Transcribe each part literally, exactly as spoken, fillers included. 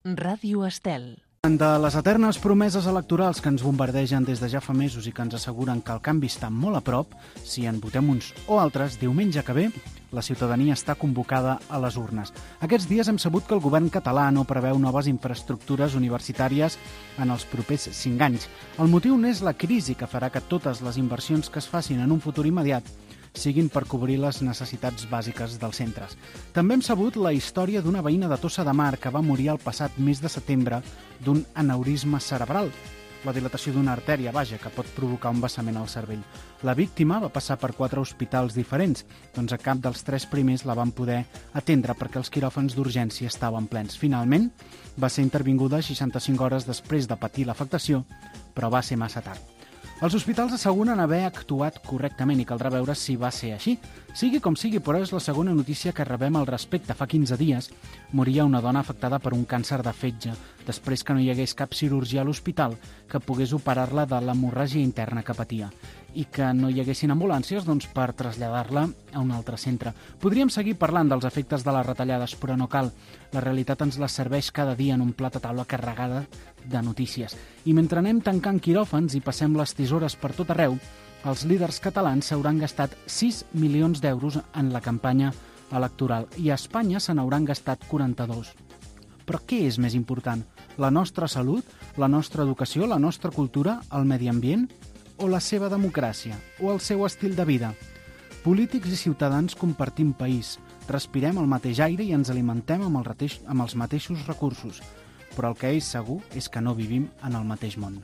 Ràdio Estel. De les eternes promeses electorals que ens bombardegen des de ja fa mesos i que ens asseguren que el canvi està molt a prop, si en votem uns o altres, diumenge que ve, la ciutadania està convocada a les urnes. Aquests dies hem sabut que el govern català no preveu noves infraestructures universitàries en els propers cinc anys. El motiu n'és la crisi que farà que totes les inversions que es facin en un futur immediat siguin per cobrir les necessitats bàsiques dels centres. També hem sabut la història d'una veïna de Tossa de Mar que va morir el passat mes de setembre d'un aneurisma cerebral, la dilatació d'una artèria, vaja, que pot provocar un vessament al cervell. La víctima va passar per quatre hospitals diferents, doncs a cap dels tres primers la van poder atendre perquè els quiròfans d'urgència estaven plens. Finalment, va ser intervinguda seixanta-cinc hores després de patir l'afectació, però va ser massa tard. Els hospitals asseguren haver actuat correctament i caldrà veure si va ser així. Sigui com sigui, però és la segona notícia que rebem al respecte. Fa quinze dies moria una dona afectada per un càncer de fetge, després que no hi hagués cap cirurgia a l'hospital que pogués operar-la de l'hemorràgia interna que patia i que no hi haguessin ambulàncies doncs, per traslladar-la a un altre centre. Podríem seguir parlant dels efectes de les retallades, però no cal. La realitat ens les serveix cada dia en un plat a taula carregada de notícies. I mentre anem tancant quiròfans i passem les tisores per tot arreu, els líders catalans s'hauran gastat sis milions d'euros en la campanya electoral i a Espanya se n'hauran gastat quaranta-dos. Però què és més important? La nostra salut, la nostra educació, la nostra cultura, el medi ambient o la seva democràcia o el seu estil de vida? Polítics i ciutadans compartim país, respirem el mateix aire i ens alimentem amb, el rateix, amb els mateixos recursos, però el que és segur és que no vivim en el mateix món.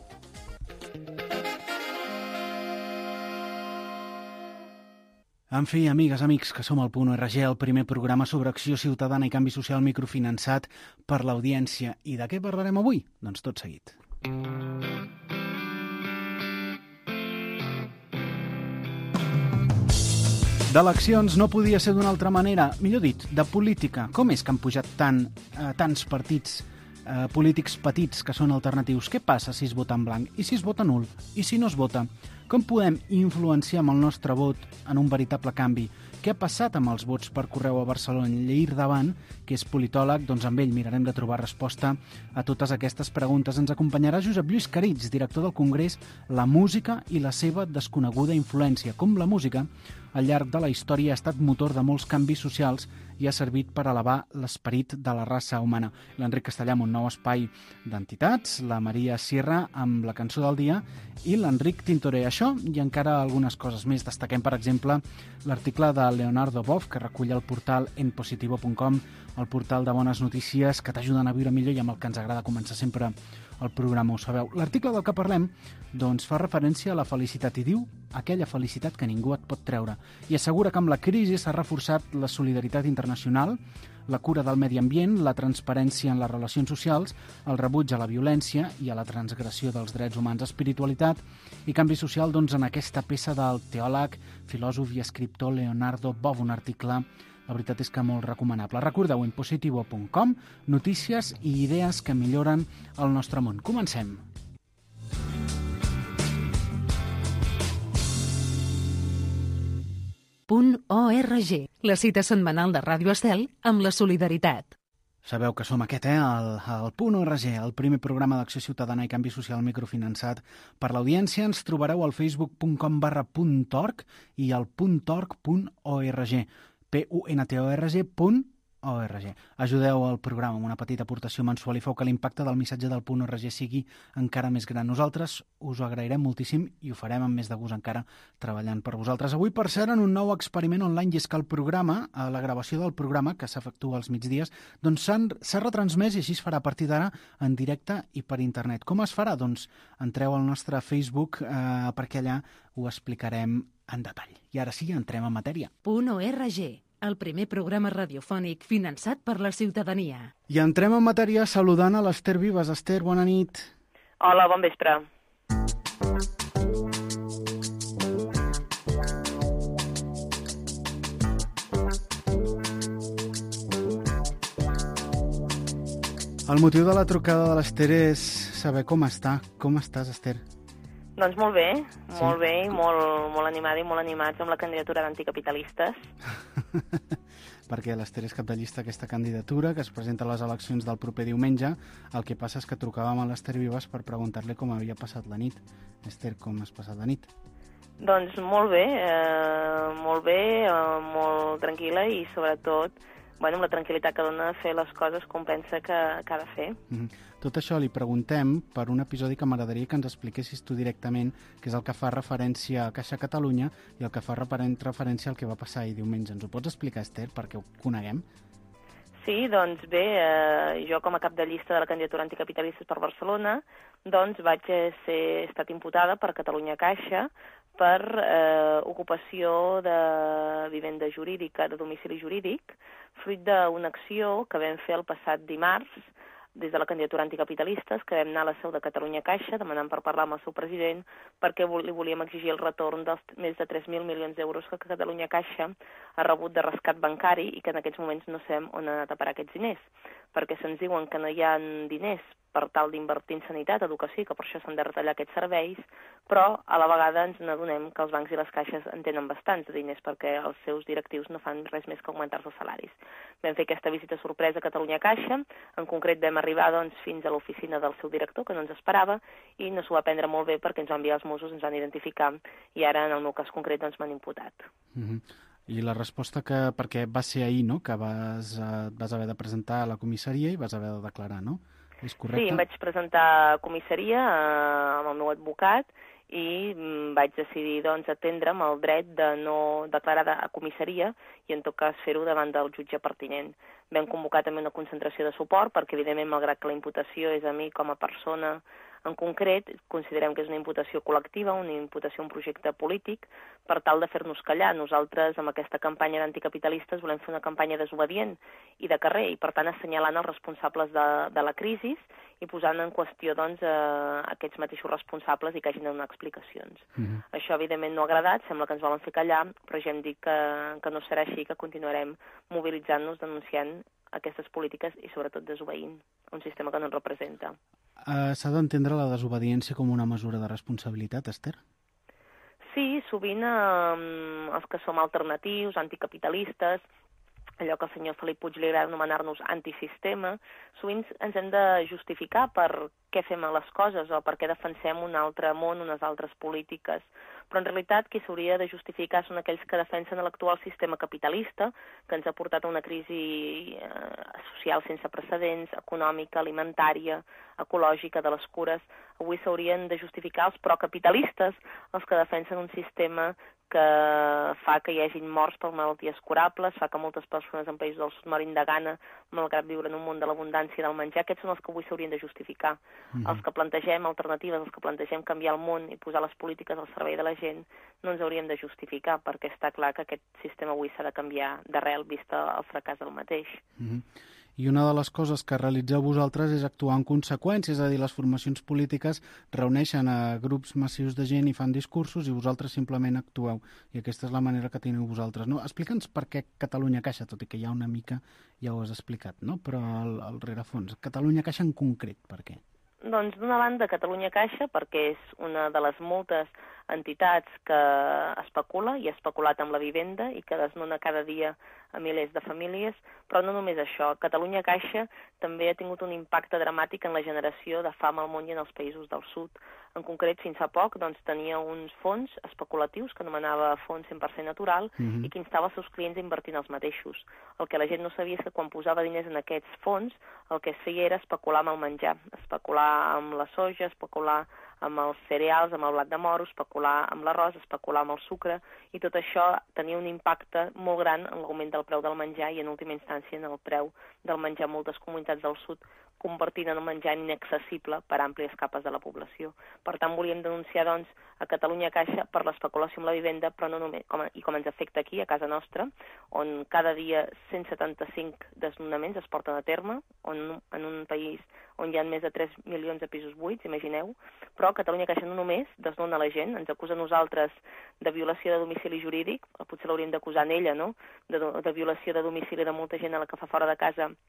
En fi, amigues, amics, que som al Punt O R G, el primer programa sobre acció ciutadana i canvi social microfinançat per l'audiència. I de què parlarem avui? Doncs tot seguit. D'eleccions no podia ser d'una altra manera, millor dit, de política. Com és que han pujat tant, eh, tants partits eh, polítics petits que són alternatius? Què passa si es vota en blanc? I si es vota nul? I si no es vota? Com podem influenciar amb el nostre vot en un veritable canvi? Què ha passat amb els vots per correu a Barcelona? Lleir Davant, que és politòleg, doncs amb ell mirarem de trobar resposta a totes aquestes preguntes. Ens acompanyarà Josep Lluís Carits, director del Congrés La Música i la seva desconeguda influència. Com la música, al llarg de la història, ha estat motor de molts canvis socials i ha servit per elevar l'esperit de la raça humana. L'Enric Castellà amb un nou espai d'entitats, la Maria Sierra amb la cançó del dia i l'Enric Tintoré. Això i encara algunes coses més. Destaquem, per exemple, l'article de Leonardo Boff, que recull el portal en positivo punt com, el portal de bones notícies que t'ajuden a viure millor i amb el que ens agrada començar sempre el programa, ho sabeu. L'article del que parlem doncs, fa referència a la felicitat i diu aquella felicitat que ningú et pot treure i assegura que amb la crisi s'ha reforçat la solidaritat internacional, la cura del medi ambient, la transparència en les relacions socials, el rebuig a la violència i a la transgressió dels drets humans, espiritualitat i canvi social doncs, en aquesta peça del teòleg, filòsof i escriptor Leonardo Boff, un article, la veritat és que molt recomanable. Recordeu, en positivo punt com, notícies i idees que milloren el nostre món. Comencem. Punt O R G, la cita setmanal de Ràdio Estel amb la solidaritat. Sabeu que som aquest, eh? El, el Punt O R G, el primer programa d'acció ciutadana i canvi social microfinançat per l'audiència. Ens trobareu al facebook punt com barra punt org i al punt org punt org. P U N T O R G punt O R G. Ajudeu al programa amb una petita aportació mensual i feu que l'impacte del missatge del Punt O R G sigui encara més gran. Nosaltres us ho agrairem moltíssim i ho farem amb més de gust encara treballant per vosaltres. Avui, per cert, en un nou experiment online, i és que el programa, la gravació del programa, que s'efectua als migdies, doncs s'ha retransmès i així es farà a partir d'ara en directe i per internet. Com es farà? Doncs entreu al nostre Facebook eh, perquè allà ho explicarem en detall. I ara sí, entrem en matèria. Punt O R G, el primer programa radiofònic finançat per la ciutadania. I entrem en matèria saludant a l'Ester Vives. Ester, bona nit. Hola, bon vespre. El motiu de la trucada de l'Ester és saber com està. Com estàs, Ester? Doncs molt bé, Sí. molt bé, i molt, molt animada i molt animats amb la candidatura d'anticapitalistes. perquè l'Ester és cap de llista aquesta candidatura, que es presenta a les eleccions del proper diumenge. El que passa és que trucàvem a l'Ester Vives per preguntar-li com havia passat la nit. Ester, com has passat la nit? Doncs molt bé, eh, molt bé, eh, molt tranquil·la i sobretot bueno, amb la tranquil·litat que dona fer les coses com pensa que, que ha de fer. Mm-hmm. Tot això li preguntem per un episodi que m'agradaria que ens expliquessis tu directament, que és el que fa referència a Caixa Catalunya i el que fa referència al que va passar ahir diumenge. Ens ho pots explicar, Ester, perquè ho coneguem? Sí, doncs bé, eh, jo com a cap de llista de la candidatura anticapitalistes per Barcelona, doncs vaig ser he estat imputada per Catalunya Caixa per eh, ocupació de vivenda jurídica, de domicili jurídic, fruit d'una acció que vam fer el passat dimarts des de la candidatura anticapitalistes, que vam anar a la seu de Catalunya Caixa demanant per parlar amb el seu president perquè li volíem exigir el retorn dels més de tres mil milions d'euros que Catalunya Caixa ha rebut de rescat bancari i que en aquests moments no sabem on han anat a parar aquests diners, perquè se'ns diuen que no hi ha diners per tal d'invertir en sanitat, educació, que per això s'han de retallar aquests serveis, però a la vegada ens n'adonem que els bancs i les caixes en tenen bastants de diners perquè els seus directius no fan res més que augmentar-se els salaris. Vam fer aquesta visita sorpresa a Catalunya Caixa, en concret vam arribar doncs, fins a l'oficina del seu director, que no ens esperava, i no s'ho va prendre molt bé perquè ens va enviar els Mossos, ens van identificar, i ara, en el meu cas concret, doncs m'han imputat. Mm-hmm. I la resposta que, perquè va ser ahir, no?, que vas, eh, vas haver de presentar a la comissaria i vas haver de declarar, no? És correcte? Sí, em vaig presentar a comissaria eh, amb el meu advocat i mm, vaig decidir doncs, atendre'm el dret de no declarar a comissaria i en tot cas fer-ho davant del jutge pertinent. Vam convocar també una concentració de suport perquè, evidentment, malgrat que la imputació és a mi com a persona en concret, considerem que és una imputació col·lectiva, una imputació a un projecte polític, per tal de fer-nos callar. Nosaltres, amb aquesta campanya d'anticapitalistes, volem fer una campanya desobedient i de carrer, i per tant assenyalant els responsables de, de la crisi i posant en qüestió doncs, eh, aquests mateixos responsables i que hagin de donar explicacions. Mm-hmm. Això, evidentment, no ha agradat, sembla que ens volen fer callar, però ja hem dit que, que no serà així, que continuarem mobilitzant-nos, denunciant aquestes polítiques i, sobretot, desobeint un sistema que no ens representa. Uh, S'ha d'entendre la desobediència com una mesura de responsabilitat, Ester? Sí, sovint eh, els que som alternatius, anticapitalistes, allò que al senyor Felip Puig li agrada anomenar-nos antisistema, sovint ens hem de justificar per què fem les coses o per què defensem un altre món, unes altres polítiques. Però en realitat qui s'hauria de justificar són aquells que defensen l'actual sistema capitalista, que ens ha portat a una crisi eh, social sense precedents, econòmica, alimentària, ecològica, de les cures. Avui s'haurien de justificar els procapitalistes, els que defensen un sistema que fa que hi hagin morts per malalties curables, fa que moltes persones en països del sud morin de gana, malgrat viure en un món de l'abundància del menjar. Aquests són els que avui s'haurien de justificar. Mm-hmm. Els que plantegem alternatives, els que plantegem canviar el món i posar les polítiques al servei de la gent, no ens hauríem de justificar, perquè està clar que aquest sistema avui s'ha de canviar d'arrel, vista el fracàs del mateix. Mm-hmm. I una de les coses que realitzeu vosaltres és actuar en conseqüència, és a dir, les formacions polítiques reuneixen a grups massius de gent i fan discursos i vosaltres simplement actueu. I aquesta és la manera que teniu vosaltres, no? Explica'ns per què Catalunya Caixa, tot i que ja una mica ja ho has explicat, no? Però al, al rerefons, Catalunya Caixa en concret, per què? Doncs d'una banda Catalunya Caixa perquè és una de les moltes entitats que especula i ha especulat amb la vivenda i que desnona cada dia a milers de famílies, però no només això. Catalunya Caixa també ha tingut un impacte dramàtic en la generació de fam al món i en els països del sud. En concret, fins fa poc, doncs, tenia uns fons especulatius que anomenava fons cent per cent natural mm-hmm. i que instava els seus clients a invertir en els mateixos. El que la gent no sabia és que quan posava diners en aquests fons, el que es feia era especular amb el menjar, especular amb la soja, especular amb els cereals, amb el blat de moro, especular amb l'arròs, especular amb el sucre, i tot això tenia un impacte molt gran en l'augment del preu del menjar i, en última instància, en el preu del menjar en moltes comunitats del sud, convertint en un menjar inaccessible per àmplies capes de la població. Per tant, volíem denunciar, doncs, a Catalunya Caixa per l'especulació amb la vivenda, però no només, com a, i com ens afecta aquí, a casa nostra, on cada dia cent setanta-cinc desnonaments es porten a terme, on, en un país on hi ha més de tres milions de pisos buits, imagineu, però Catalunya Caixa no només desnona la gent, ens acusa a nosaltres de violació de domicili jurídic, potser l'hauríem d'acusar en ella, no?, de, de violació de domicili de molta gent a la que fa fora de casa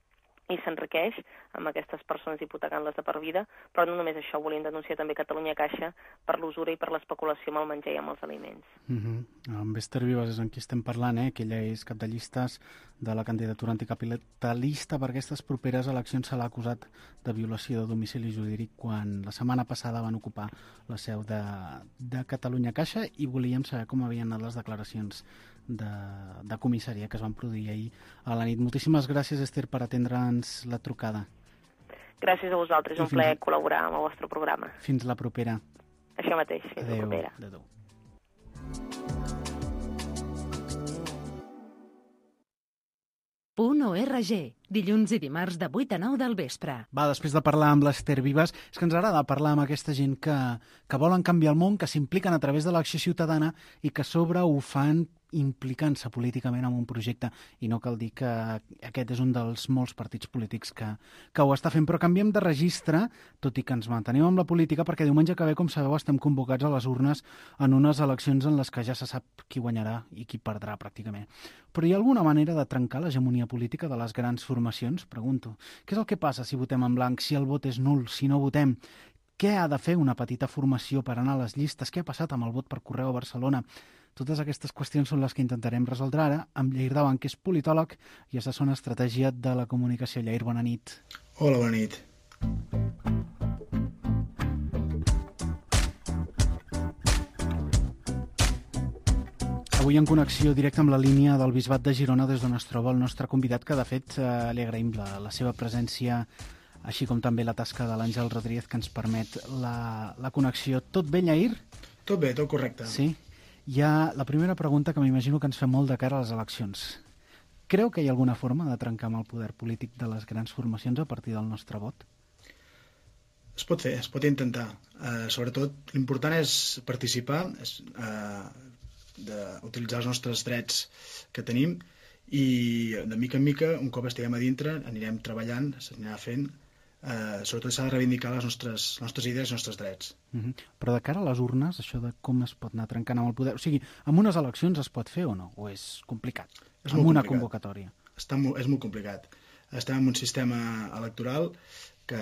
i s'enriqueix amb aquestes persones hipotecant-les de per vida, però no només això, volíem denunciar també Catalunya Caixa per l'usura i per l'especulació amb el menjar i amb els aliments. Uh-huh. Amb Esther Vives és en qui estem parlant, eh? que ella és cap de llistes de la candidatura anticapitalista. Per aquestes properes eleccions se l'ha acusat de violació de domicili jurídic quan la setmana passada van ocupar la seu de, de Catalunya Caixa, i volíem saber com havien anat les declaracions de, de comissaria que es van produir ahir a la nit. Moltíssimes gràcies, Esther, per atendre'ns la trucada. Gràcies a vosaltres, un plaer col·laborar amb el vostre programa. Fins la propera. Això mateix, fins Adeu. la propera. Adéu. Punt O R G, dilluns i dimarts de vuit a nou del vespre. Va, després de parlar amb l'Esther Vives, és que ens agrada parlar amb aquesta gent que, que volen canviar el món, que s'impliquen a través de l'acció ciutadana i que a sobre ho fan implicant-se políticament en un projecte, i no cal dir que aquest és un dels molts partits polítics que, que ho està fent. Però canviem de registre, tot i que ens mantenim amb la política, perquè diumenge que ve, com sabeu, estem convocats a les urnes en unes eleccions en les que ja se sap qui guanyarà i qui perdrà, pràcticament. Però hi ha alguna manera de trencar l'hegemonia política de les grans formacions? Pregunto. Què és el que passa si votem en blanc, si el vot és nul, si no votem? Què ha de fer una petita formació per anar a les llistes? Què ha passat amb el vot per correu a Barcelona? Totes aquestes qüestions són les que intentarem resoldre ara amb Lleir Davant, que és politòleg i assessor en estratègia de la comunicació. Lleir, bona nit. Hola, bona nit. Avui en connexió directa amb la línia del Bisbat de Girona, des d'on es troba el nostre convidat, que de fet eh, li agraïm la, la seva presència, així com també la tasca de l'Àngel Rodríguez, que ens permet la, la connexió. Tot bé, Lleir? Tot bé, tot correcte. Sí? Hi ha la primera pregunta que m'imagino que ens fem molt de cara a les eleccions. Creu que hi ha alguna forma de trencar amb el poder polític de les grans formacions a partir del nostre vot? Es pot fer, es pot intentar. Uh, sobretot, l'important és participar, és, uh, d'utilitzar els nostres drets que tenim, i de mica en mica, un cop estiguem a dintre, anirem treballant, s'anirà fent. Uh, sobretot s'ha de reivindicar les nostres, les nostres idees i els nostres drets. Uh-huh. Però de cara a les urnes, això de com es pot anar trencant amb el poder... O sigui, amb unes eleccions es pot fer o no? O és complicat? És amb molt una complicat. convocatòria? Està molt, és molt complicat. Estem en un sistema electoral que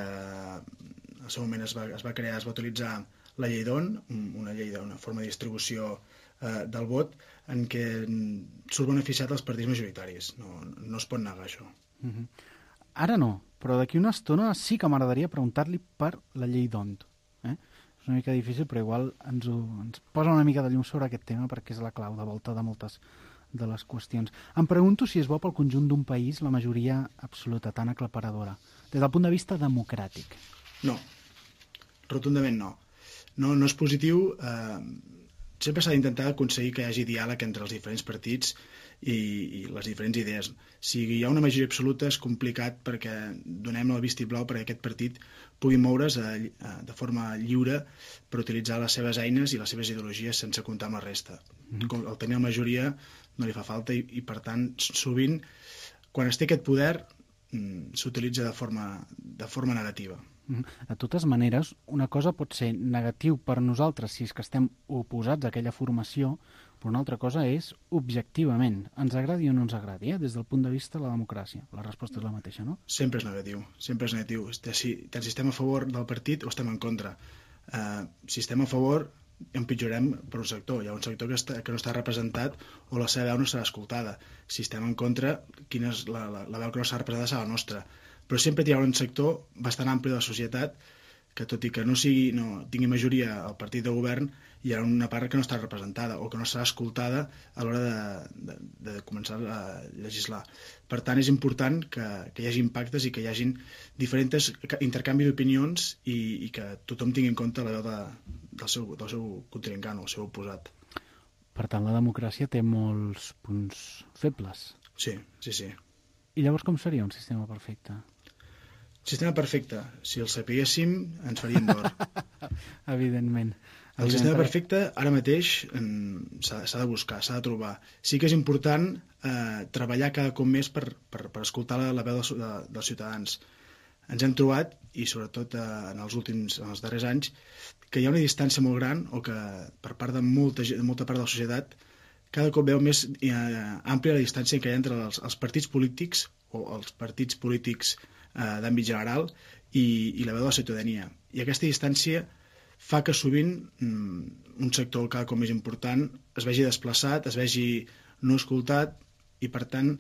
al seu moment es va, es va crear, es va utilitzar la llei d'On, una llei d'una forma de distribució eh, del vot, en què surt beneficiat els partits majoritaris. No, no es pot negar això. Uh-huh. Ara no, però d'aquí una estona sí que m'agradaria preguntar-li per la llei d'On. Eh? És una mica difícil, però igual ens, ho, ens posa una mica de llum sobre aquest tema, perquè és la clau de volta de moltes de les qüestions. Em pregunto si és bo pel conjunt d'un país la majoria absoluta, tan aclaparadora, des del punt de vista democràtic. No, rotundament no. No, no és positiu. Eh, sempre s'ha d'intentar aconseguir que hi hagi diàleg entre els diferents partits i, i les diferents idees. Si hi ha una majoria absoluta és complicat perquè donem el vistiplau perquè aquest partit pugui moure's a, a, de forma lliure per utilitzar les seves eines i les seves ideologies sense comptar amb la resta. Mm-hmm. El tenir la majoria no li fa falta i, i per tant, sovint, quan es té aquest poder, s'utilitza de forma, de forma negativa. De totes maneres, una cosa pot ser negatiu per nosaltres si és que estem oposats a aquella formació, però una altra cosa és objectivament. Ens agradi o no ens agradi, eh? Des del punt de vista de la democràcia. La resposta és la mateixa, no? Sempre és negatiu, sempre és negatiu. Si, tant si estem a favor del partit o estem en contra. Uh, si estem a favor, empitjorem per un sector. Hi ha un sector que, està, que no està representat o la seva veu no serà escoltada. Si estem en contra, quina és la, la, la veu que no serà representada serà la nostra. Però sempre hi ha un sector bastant ampli de la societat que, tot i que no, sigui, no tingui majoria al partit de govern, hi ha una part que no està representada o que no serà escoltada a l'hora de, de, de començar a legislar. Per tant, és important que, que hi hagi impactes i que hi hagi diferents intercanvis d'opinions i, i que tothom tingui en compte la veu de, del, seu, del seu contrincant o el seu oposat. Per tant, la democràcia té molts punts febles. Sí, sí, sí. I llavors com seria un sistema perfecte? Sistema perfecte. Si el sapiguéssim, ens faríem d'or. Evidentment. El sistema perfecte, ara mateix, s'ha de buscar, s'ha de trobar. Sí que és important eh, treballar cada cop més per, per, per escoltar la, la veu de, de, dels ciutadans. Ens hem trobat, i sobretot eh, en els últims, en els darrers anys, que hi ha una distància molt gran o que per part de molta, de molta part de la societat cada cop veu més eh, àmplia la distància que hi ha entre els, els partits polítics o els partits polítics eh, d'àmbit general i, i la veu de la ciutadania. I aquesta distància fa que sovint mm, un sector cada cop més important es vegi desplaçat, es vegi no escoltat i, per tant,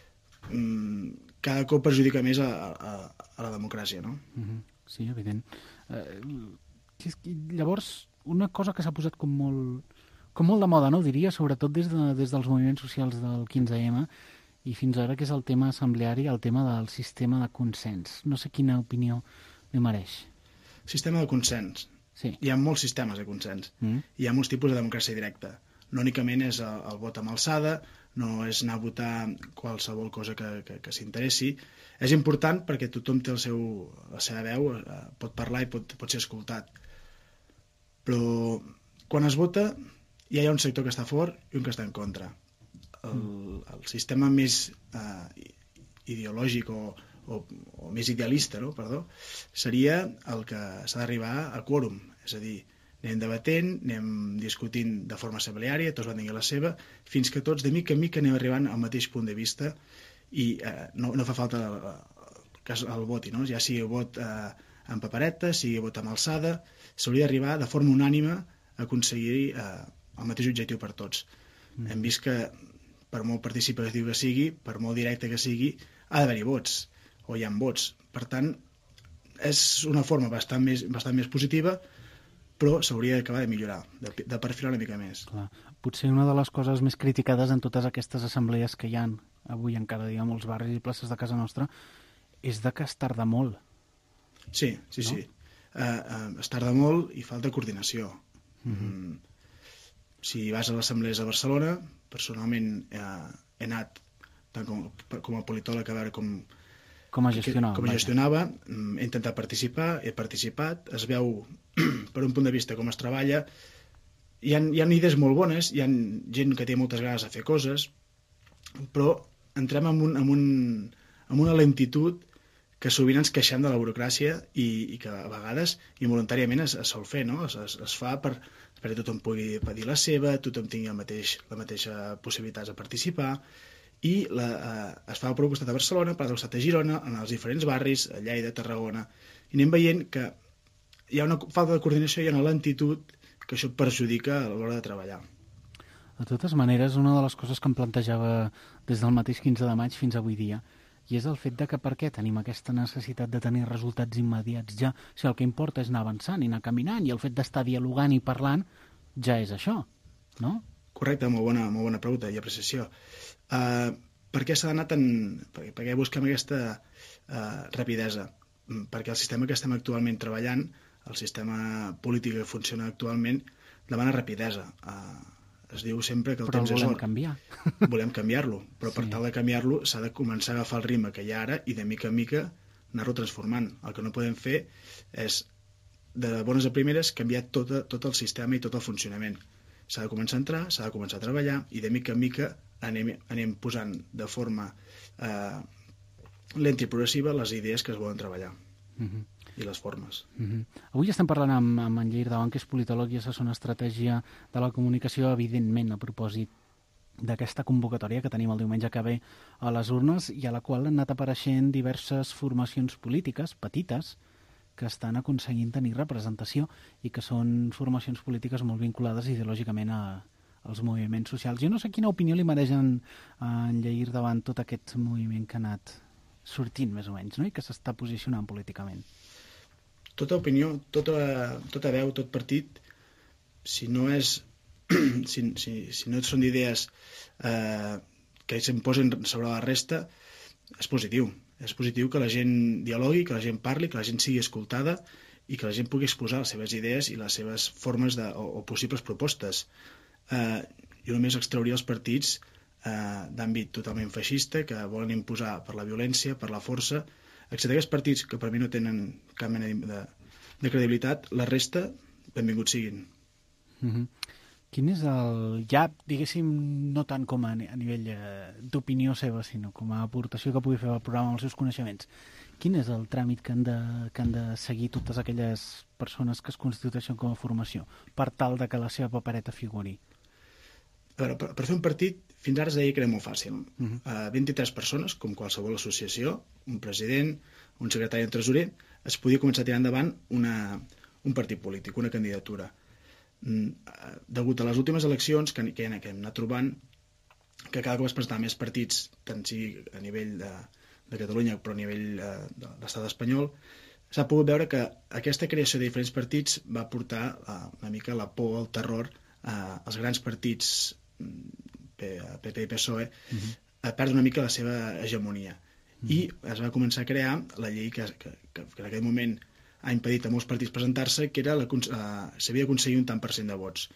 mm, cada cop perjudica més a, a, a la democràcia, no? Mm-hmm. Sí, evident. Eh, llavors, una cosa que s'ha posat com molt, com molt de moda, no? Diria, sobretot des, de, des dels moviments socials del quinze ema i fins ara, que és el tema assembleari, el tema del sistema de consens. No sé quina opinió li mereix. Sistema de consens. Sí. Hi ha molts sistemes de consens. Mm. Hi ha molts tipus de democràcia directa. No únicament és el, el vot amb alçada, no és anar a votar qualsevol cosa que, que, que s'interessi. És important perquè tothom té el seu, la seva veu, eh, pot parlar i pot, pot ser escoltat. Però quan es vota ja hi ha un sector que està a favor i un que està en contra. El, el sistema més eh, ideològic o, o, o més idealista, no? Perdó, seria el que s'ha d'arribar a quòrum, és a dir, anem debatent, anem discutint de forma assembleària, tots van dir la seva, fins que tots de mica en mica anem arribant al mateix punt de vista i eh, no, no fa falta el, el, el voti, no? Ja sigui vot eh, amb papereta, sigui vot amb alçada, s'hauria d'arribar de forma unànime a aconseguir eh, el mateix objectiu per tots. Mm. Hem vist que per molt participatiu que sigui, per molt directe que sigui, ha d'haver-hi vots, o hi ha vots. Per tant, és una forma bastant més, bastant més positiva, però s'hauria d'acabar de millorar, de, de perfilar una mica més. Clar. Potser una de les coses més criticades en totes aquestes assemblees que hi ha avui encara, diguem, molts barris i places de casa nostra, és de que es tarda molt. Sí, sí, no? sí. Uh, uh, es tarda molt i falta coordinació. Mm-hmm. Mm, si vas a l'Assemblea de Barcelona, personalment eh, he anat tant com, com a politòleg a veure com, com, a gestionava, com a gestionava, he intentat participar, he participat, es veu per un punt de vista com es treballa, hi ha, hi ha idees molt bones, hi ha gent que té moltes ganes de fer coses, però entrem en, un, en, un, en una lentitud que sovint ens queixem de la burocràcia i, i que a vegades involuntàriament es, es sol fer, no? Es, es, es fa per, perquè tothom pugui dir la seva, tothom tingui el mateix, la mateixa possibilitat de participar i la, eh, es fa per un costat a Barcelona, per l'altre costat a Girona, en els diferents barris, a Lleida, a Tarragona, i anem veient que hi ha una falta de coordinació i una lentitud que això perjudica a l'hora de treballar. De totes maneres, una de les coses que em plantejava des del mateix quinze de maig fins avui dia, i és el fet de que per què tenim aquesta necessitat de tenir resultats immediats ja? O sigui, el que importa és anar avançant i anar caminant, i el fet d'estar dialogant i parlant ja és això, no? Correcte, molt bona, molt bona pregunta i apreciació. Uh, per què s'ha d'anar tan... Per, per què busquem aquesta uh, rapidesa? Perquè el sistema que estem actualment treballant, el sistema polític que funciona actualment, demana rapidesa. Uh, es diu sempre que el però temps és or. Però volem canviar. Volem canviar-lo, però per sí. tal de canviar-lo s'ha de començar a agafar el ritme que hi ha ara i de mica en mica anar-lo transformant. El que no podem fer és, de bones a primeres, canviar tot, tot el sistema i tot el funcionament. S'ha de començar a entrar, s'ha de començar a treballar i de mica en mica anem, anem posant de forma eh, lenta i progressiva les idees que es volen treballar. Mm-hmm. I les formes. Mm-hmm. Avui estem parlant amb, amb en Lleir Davant, que és politòleg i assessor en estratègia de la comunicació, evidentment a propòsit d'aquesta convocatòria que tenim el diumenge que ve a les urnes i a la qual han anat apareixent diverses formacions polítiques, petites, que estan aconseguint tenir representació i que són formacions polítiques molt vinculades ideològicament a, als moviments socials. Jo no sé quina opinió li mereix en, en Lleir Davant tot aquest moviment que ha anat sortint, més o menys, no? I que s'està posicionant políticament. Tota opinió, tota, tota veu, tot partit, si no és si, si, si no són idees eh, que s'imposen sobre la resta, és positiu. És positiu que la gent dialogui, que la gent parli, que la gent sigui escoltada i que la gent pugui exposar les seves idees i les seves formes de, o, o possibles propostes. Eh, jo només extrauria els partits eh, d'àmbit totalment feixista que volen imposar per la violència, per la força, excepte aquests partits que per mi no tenen cap mena de, de credibilitat, la resta, benvinguts siguin. Mm-hmm. Quin és el... Ja, diguéssim, no tant com a, a nivell eh, d'opinió seva, sinó com a aportació que pugui fer al programa amb els seus coneixements. Quin és el tràmit que han de, que han de seguir totes aquelles persones que es constitueixen com a formació per tal de que la seva papereta figuri? A veure, per, per fer un partit, fins ara es deia que era molt fàcil. Uh-huh. uh, vint-i-tres persones, com qualsevol associació, un president, un secretari i un tresorer, es podia començar a tirar endavant una, un partit polític, una candidatura. Mm, uh, degut a les últimes eleccions que, que, que hem anat trobant, que cada cop es presentaven més partits, tant sigui a nivell de, de Catalunya, però a nivell uh, de l'estat espanyol, s'ha pogut veure que aquesta creació de diferents partits va portar uh, una mica la por, el terror uh, als grans partits P P i P S O E uh-huh. a perdre una mica la seva hegemonia. Uh-huh. I es va començar a crear la llei que, que, que, que en aquell moment ha impedit a molts partits presentar-se, que era la, uh, s'havia d'aconseguir un tant per cent de vots.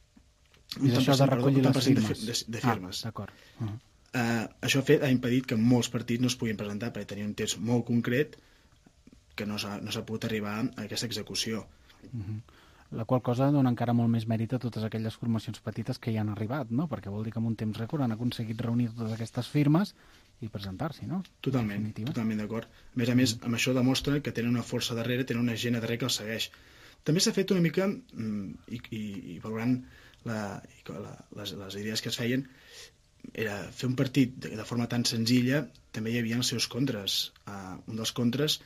Un és això de recollir les firmes. De, de, de firmes. Ah, d'acord. Uh-huh. Uh, això ha, fet, ha impedit que molts partits no es puguin presentar perquè tenien un temps molt concret que no s'ha, no s'ha pogut arribar a aquesta execució. Uh-huh. La qual cosa dona encara molt més mèrit a totes aquelles formacions petites que hi han arribat, no? Perquè vol dir que en un temps rècord han aconseguit reunir totes aquestes firmes i presentar-s'hi, no? Totalment, totalment d'acord. A més a més, amb això demostra que tenen una força darrere, tenen una gent darrere que els segueix. També s'ha fet una mica, i, i, i valorant la, la, les, les idees que es feien, era fer un partit de, de forma tan senzilla, també hi havia els seus contres. Uh, un dels contres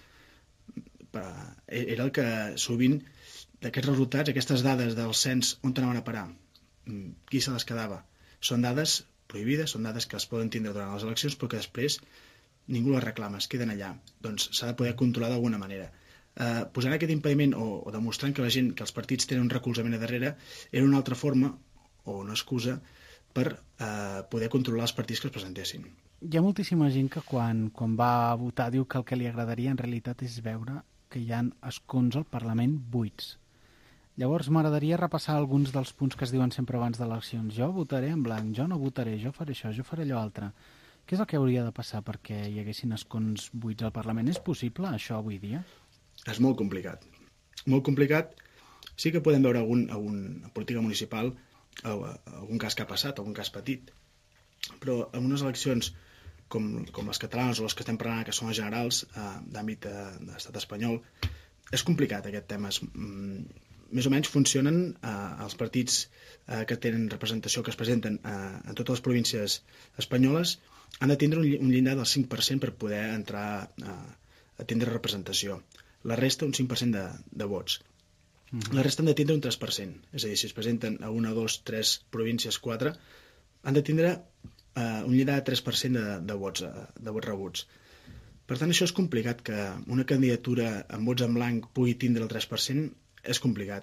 uh, era el que sovint d'aquests resultats, aquestes dades del cens, on anaven a parar? Qui se les quedava? Són dades prohibides, són dades que es poden tindre durant les eleccions, però que després ningú les reclama, es queden allà. Doncs s'ha de poder controlar d'alguna manera. Eh, posant aquest impediment o, o demostrant que la gent, que els partits tenen un recolzament a darrere, era una altra forma o una excusa per eh, poder controlar els partits que es presentessin. Hi ha moltíssima gent que quan, quan va a votar diu que el que li agradaria en realitat és veure que hi ha escons al Parlament buits. Llavors, m'agradaria repassar alguns dels punts que es diuen sempre abans d'eleccions. Jo votaré en blanc, jo no votaré, jo faré això, jo faré allò altre. Què és el que hauria de passar perquè hi haguessin escons buits al Parlament? És possible, això, avui dia? És molt complicat. Molt complicat. Sí que podem veure algun, algun política municipal, algun cas que ha passat, algun cas petit. Però en unes eleccions com, com les catalanes o les que estem parlant, que són les generals, eh, d'àmbit de, de l'estat espanyol, és complicat aquest tema. És, mm, més o menys funcionen eh, els partits eh, que tenen representació, que es presenten eh, en totes les províncies espanyoles, han de tindre un, un llindar del cinc per cent per poder entrar eh, a tindre representació. La resta, un cinc per cent de, de vots. Mm-hmm. La resta han de tindre un tres per cent. És a dir, si es presenten a una, dos, tres províncies, quatre, han de tindre eh, un llindar de tres per cent de, de, vots, eh, de vots rebuts. Per tant, això és complicat, que una candidatura amb vots en blanc pugui tindre el tres per cent. És complicat,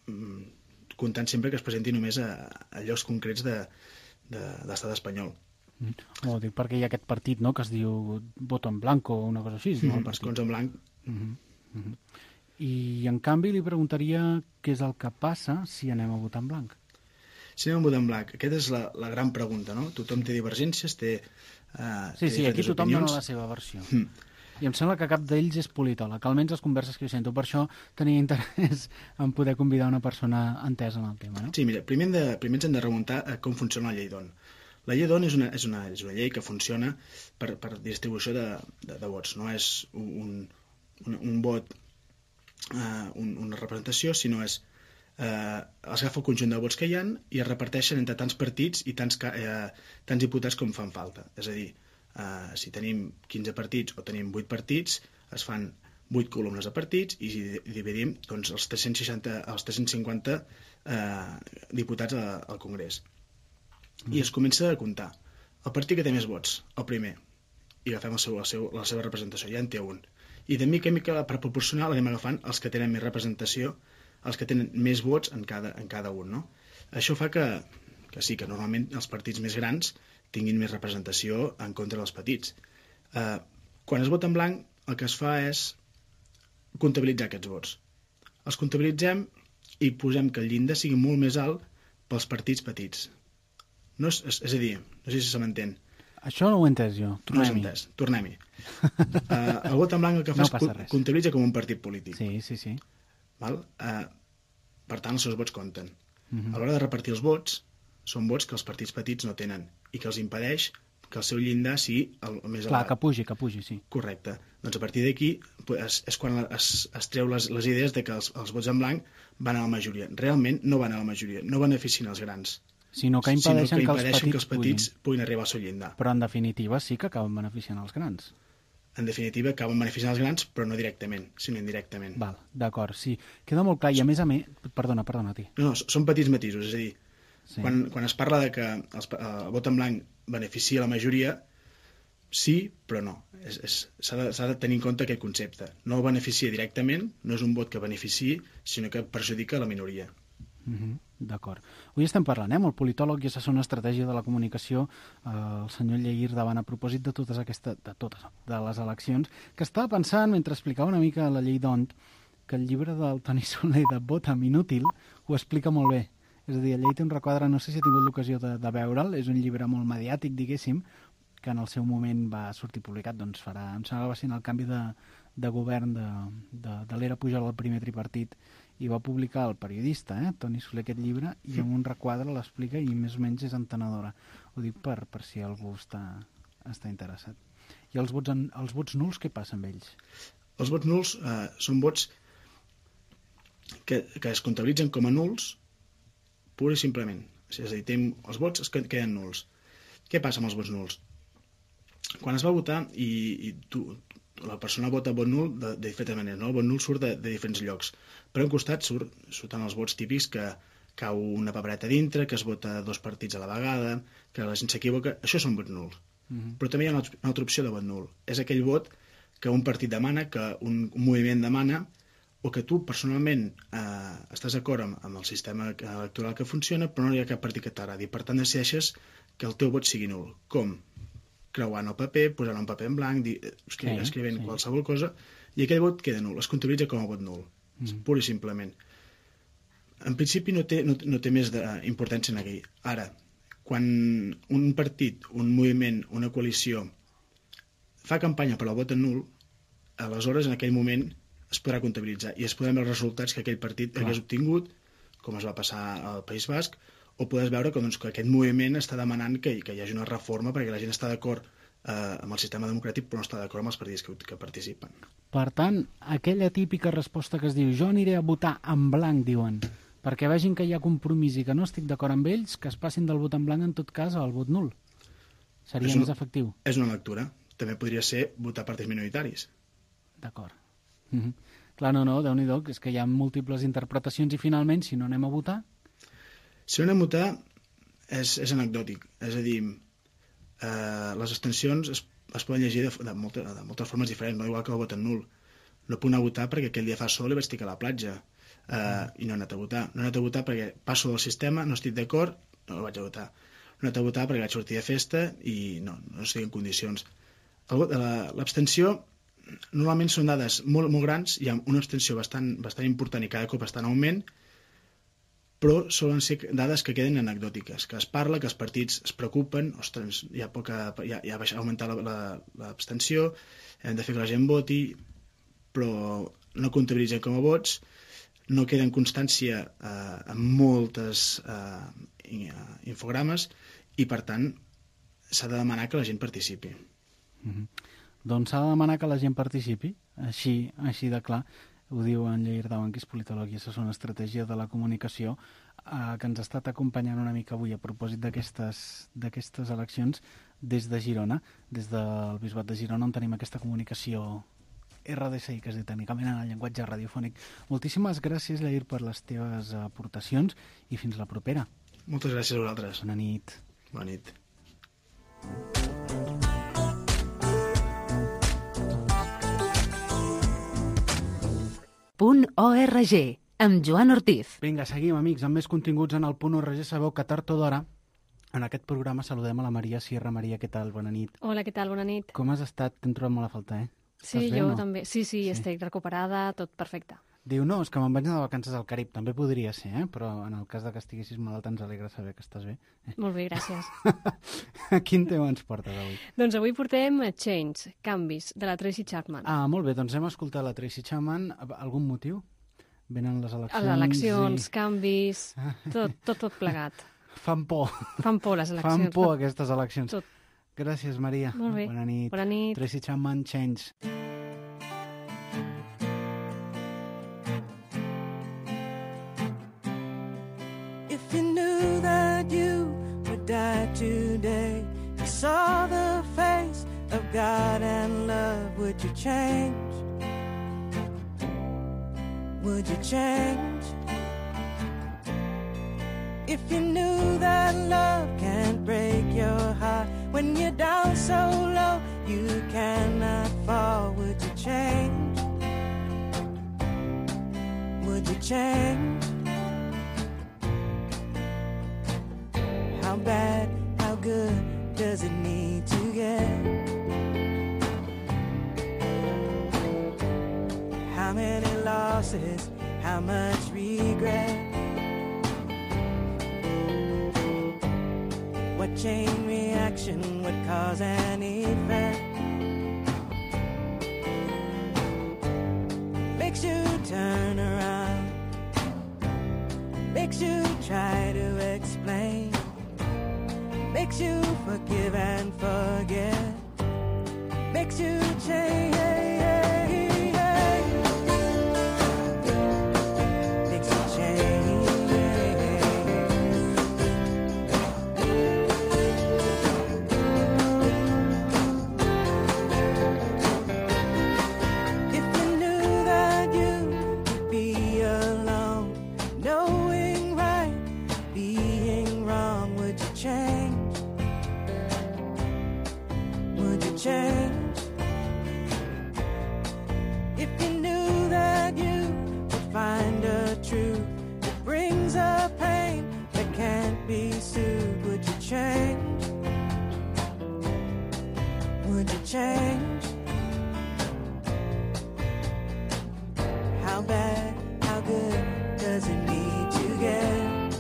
comptant sempre que es presenti només a, a llocs concrets de, de, de l'estat espanyol. Mm. Ho dic perquè hi ha aquest partit, no?, que es diu voto en blanco o una cosa així. Mm-hmm. No, escons en blanc. Mm-hmm. Mm-hmm. I en canvi li preguntaria què és el que passa si anem a votar en blanc. Si anem a votar en blanc, aquesta és la, la gran pregunta, no? Tothom té divergències, té uh, Sí, té sí, aquí tothom opinions. dona la seva versió. Mm. I em sembla que cap d'ells és politòleg, almenys les converses que jo sento. Per això tenia interès en poder convidar una persona entesa en el tema, no? Sí, mira, primer, hem de, primer ens hem de remuntar a com funciona la llei d'O N. La llei d'O N és una, és, una, és una llei que funciona per, per distribució de, de, de vots. No és un, un, un vot, uh, un, una representació, sinó és eh, es agafa el conjunt de vots que hi ha i es reparteixen entre tants partits i tants, eh, tants diputats com fan falta. És a dir, Uh, si tenim quinze partits o tenim vuit partits, es fan vuit columnes de partits i dividim doncs, els tres-cents seixanta, els tres-cents cinquanta uh, diputats a, al Congrés. Mm. I es comença a comptar. El partit que té més vots, el primer, i agafem el seu, el seu, la seva representació, ja en té un. I de mica en mica, per proporcional, anem agafant els que tenen més representació, els que tenen més vots en cada, en cada un. No? Això fa que, que sí, que normalment els partits més grans tinguin més representació en contra dels petits. Eh, quan es vota en blanc, el que es fa és comptabilitzar aquests vots. Els comptabilitzem i posem que el llindar sigui molt més alt pels partits petits. No és, és, és a dir, no sé si se m'entén. Això no ho he entès jo. Tornem-hi. No Tornem-hi. uh, el vot en blanc el que fa no és comptabilitza com un partit polític. Sí, sí, sí. Val? Uh, per tant, els seus vots compten. Uh-huh. A l'hora de repartir els vots, són vots que els partits petits no tenen i que els impedeix que el seu llindar sigui el més Clar, elevat. que pugi, que pugi, sí. Correcte. Doncs a partir d'aquí és, és quan es, es treu les, les idees de que els, els vots en blanc van a la majoria. Realment no van a la majoria, no beneficien els grans. Sinó que impedeixen, sinó que, que, impedeixen els que els petits puguin. puguin arribar al seu llindar. Però, en definitiva, sí que acaben beneficiant els grans. En definitiva, acaben beneficiant els grans, però no directament, sinó indirectament. Val, d'acord, sí. Queda molt clar, i a més a més... Perdona, perdona, a ti. No, no, són petits matisos, és a dir, sí. quan, quan es parla de que els, el vot en blanc beneficia la majoria, sí, però no. S'ha de, de tenir en compte aquest concepte. No beneficia directament, no és un vot que beneficiï, sinó que perjudica la minoria. Uh -huh, d'acord. Avui estem parlant, eh, amb el politòleg i assessor en estratègia de la comunicació, eh, el senyor Lleir Davant, a propòsit de totes aquestes, de totes, de les eleccions, que estava pensant, mentre explicava una mica la llei d'Ont, que el llibre del Toni Soler de Vota'm Inútil ho explica molt bé. És a dir, el Llei té un requadre, no sé si ha tingut l'ocasió de, de veure'l, és un llibre molt mediàtic, diguéssim, que en el seu moment va sortir publicat, doncs farà, em sembla que va ser en el canvi de, de govern de, de, de l'era Pujol al primer tripartit, i va publicar el periodista, eh, Toni Soler, aquest llibre, i amb un requadre l'explica i més o menys és entenedora. Ho dic per, per si algú està, està interessat. I els vots, en, els vots nuls, què passa amb ells? Els vots nuls eh, són vots que, que es comptabilitzen com a nuls pur i simplement. És a dir, tenim els vots es queden nuls. Què passa amb els vots nuls? Quan es va votar i, i tu, la persona vota vot nul de, de diferents maneres, no? El vot nul surt de, de diferents llocs. Per un costat surt, surten els vots típics que cau una papereta dintre, que es vota dos partits a la vegada, que la gent s'equivoca. Això són vots nuls. Uh-huh. Però també hi ha una, una altra opció de vot nul. És aquell vot que un partit demana, que un, un moviment demana, o que tu personalment eh, estàs d'acord amb, amb el sistema electoral que funciona, però no hi ha cap partit que t'agradi. Per tant, decideixes que el teu vot sigui nul. Com? Creuant el paper, posant un paper en blanc, di, escrivint, sí, escrivint sí. qualsevol cosa, i aquell vot queda nul, es comptabilitza com a vot nul, mm. pur i simplement. En principi no té, no, no té més d'importància en aquell. Ara, quan un partit, un moviment, una coalició fa campanya per al vot en nul, aleshores en aquell moment es podrà comptabilitzar i es podran veure els resultats que aquell partit Clar. hagués obtingut, com es va passar al País Basc, o podem veure que, doncs, que aquest moviment està demanant que, que hi hagi una reforma perquè la gent està d'acord eh, amb el sistema democràtic però no està d'acord amb els partits que, que participen. Per tant, aquella típica resposta que es diu jo aniré a votar en blanc, diuen, perquè vegin que hi ha compromís i que no estic d'acord amb ells, que es passin del vot en blanc en tot cas al vot nul. Seria és més un, efectiu. És una lectura. També podria ser votar partits minoritaris. D'acord. Mm-hmm. Clar, no, no, Déu-n'hi-do, és que hi ha múltiples interpretacions i finalment, si no anem a votar... Si no anem a votar, és, és anecdòtic. És a dir, eh, les abstencions es, es poden llegir de, de, molta, de moltes formes diferents, no igual que el vot en nul. No puc anar a votar perquè aquell dia fa sol i vaig estar a la platja eh, mm. i no he anat a votar. No he anat a votar perquè passo del sistema, no estic d'acord, no vaig a votar. No he anat a votar perquè vaig sortir de festa i no, no estic en condicions. L'abstenció normalment són dades molt, molt grans, hi ha una abstenció bastant, bastant important i cada cop està en augment, però solen ser dades que queden anecdòtiques, que es parla, que els partits es preocupen, ostres, hi ha poca, hi ha, hi ha augmentat l'abstenció, hem de fer que la gent voti, però no comptabilitzen com a vots, no queda en constància eh, en moltes eh, infogrames i, per tant, s'ha de demanar que la gent participi. Mm-hmm. Doncs s'ha de demanar que la gent participi, així, així de clar. Ho diu en Lleir Davant, que és politòleg i assessor en estratègia de la comunicació, eh, que ens ha estat acompanyant una mica avui a propòsit d'aquestes eleccions des de Girona, des del Bisbat de Girona, on tenim aquesta comunicació R D S I, que es diu tècnicament en el llenguatge radiofònic. Moltíssimes gràcies, Lleir, per les teves aportacions i fins la propera. Moltes gràcies a vosaltres. Bona nit. Bona nit. Punt .org, amb Joan Ortiz. Vinga, seguim, amics, amb més continguts en el Punt .org. Sabeu que tard o d'hora, en aquest programa saludem a la Maria Sierra. Maria, què tal? Bona nit. Hola, què tal? Bona nit. Com has estat? T'hem trobat molt a falta, eh? Sí, jo també. Sí, sí, estic recuperada, tot perfecte. Diu, no, és que me'n vaig anar de vacances al Carib. També podria ser, eh? Però en el cas de que estiguessis malalt ens alegra saber que estàs bé. Molt bé, gràcies. Quin tema ens portes avui? Doncs avui portem Change, Canvis, de la Tracy Chapman. Ah, molt bé, doncs hem escoltat la Tracy Chapman. Algun motiu? Venen les eleccions... Les eleccions, i... canvis, tot, tot, tot plegat. Fan por. Fan por les eleccions. Fan por aquestes eleccions. Tot. Gràcies, Maria. Molt bé. Bona nit. Bona nit. Tracy Chapman, Change. If you knew that you died today, you saw the face of God and love, would you change? Would you change? If you knew that love can't break your heart, when you're down so low you cannot fall, would you change? Would you change? How bad, how good does it need to get? How many losses, how much regret? What chain reaction would cause an effect? Makes you turn around, makes you try to explain, makes you forgive and forget, makes you change. Change. If you knew that you would find a truth that brings a pain that can't be soothed, would you change? Would you change? How bad, how good does it need to get?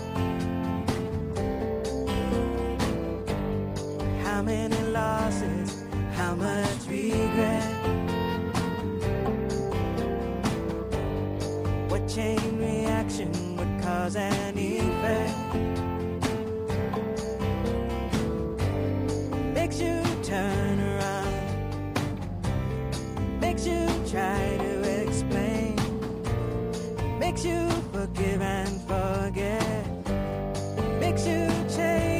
How many losses, how much regret? What chain reaction would cause an effect? Makes you turn around, makes you try to explain, makes you forgive and forget, makes you change.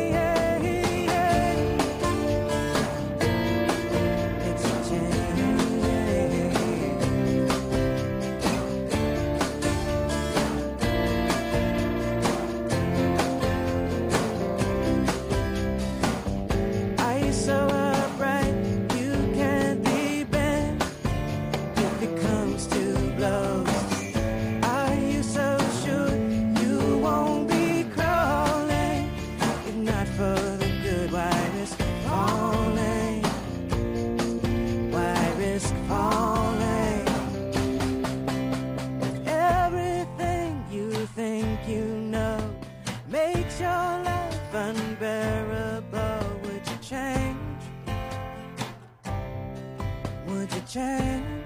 Change.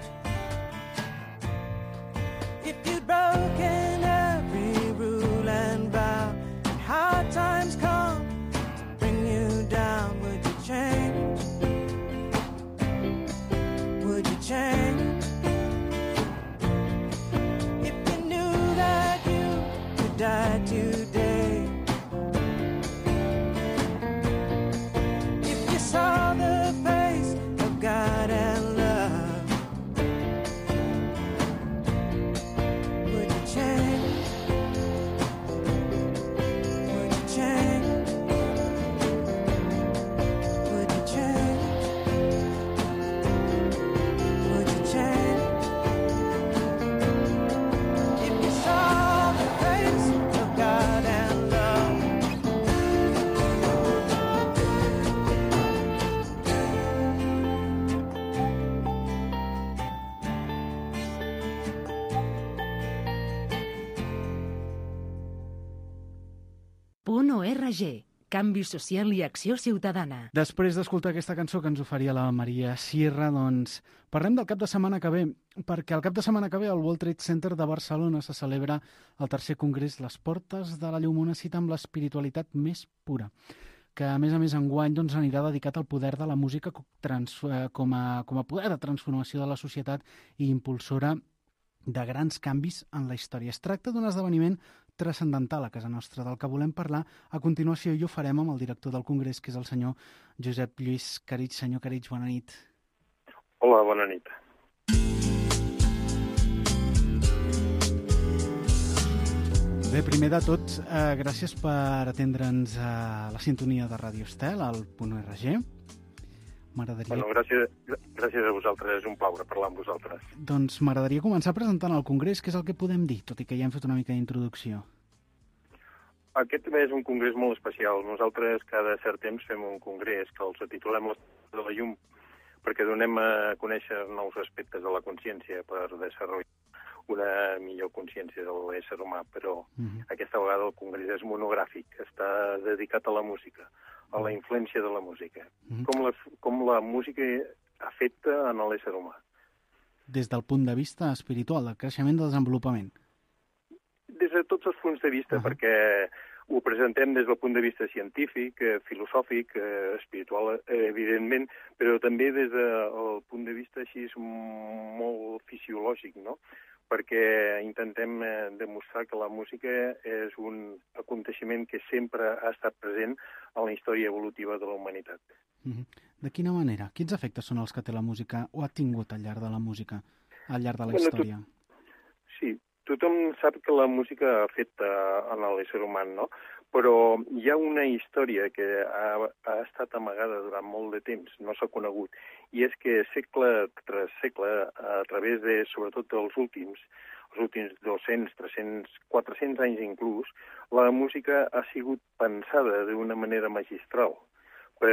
If you'd broken every rule and vow, and hard times come to bring you down, would you change? Would you change? If you knew that you could die today, if you saw the face of God and love, Punt O R G, Canvi Social i Acció Ciutadana. Després d'escoltar aquesta cançó que ens oferia la Maria Sierra, doncs parlem del cap de setmana que ve, perquè el cap de setmana que ve al World Trade Center de Barcelona se celebra el tercer congrés Les Portes de la Llum, una cita amb l'espiritualitat més pura, que a més a més enguany doncs, anirà dedicat al poder de la música trans, com, a, com a poder de transformació de la societat i impulsora de grans canvis en la història. Es tracta d'un esdeveniment transcendental a casa nostra, del que volem parlar a continuació, i ho farem amb el director del Congrés, que és el senyor Josep Lluís Caritg. Senyor Caritg, bona nit. Hola, bona nit. Bé, primer de tot, eh, gràcies per atendre'ns a la sintonia de Ràdio Estel, al .org. M'agradaria... Bueno, gràcies, gràcies a vosaltres, és un plaure parlar amb vosaltres. Doncs m'agradaria començar presentant el Congrés, que és el que podem dir, tot i que ja hem fet una mica d'introducció. Aquest és un congrés molt especial. Nosaltres cada cert temps fem un congrés que els titulem l'Estat de la Llum, perquè donem a conèixer nous aspectes de la consciència per desenvolupar una millor consciència de l'ésser humà, però uh-huh. aquesta vegada el congrés és monogràfic, està dedicat a la música, a la influència de la música, uh-huh. com, la, com la música afecta en l'ésser humà. Des del punt de vista espiritual, del creixement i del desenvolupament? Des de tots els punts de vista, uh-huh. perquè ho presentem des del punt de vista científic, eh, filosòfic, eh, espiritual, eh, evidentment, però també des del punt de vista així molt fisiològic, no? Perquè intentem eh, demostrar que la música és un aconteixement que sempre ha estat present en la història evolutiva de la humanitat. Uh-huh. De quina manera? Quins efectes són els que té la música o ha tingut al llarg de la música, al llarg de la bueno, història? Tu... Sí, tothom sap que la música afecta en l'ésser humà, no? Però hi ha una història que ha, ha estat amagada durant molt de temps, no s'ha conegut, i és que segle tras segle, a través de, sobretot dels últims, els últims dos-cents, tres-cents, quatre-cents anys inclús, la música ha sigut pensada d'una manera magistral, per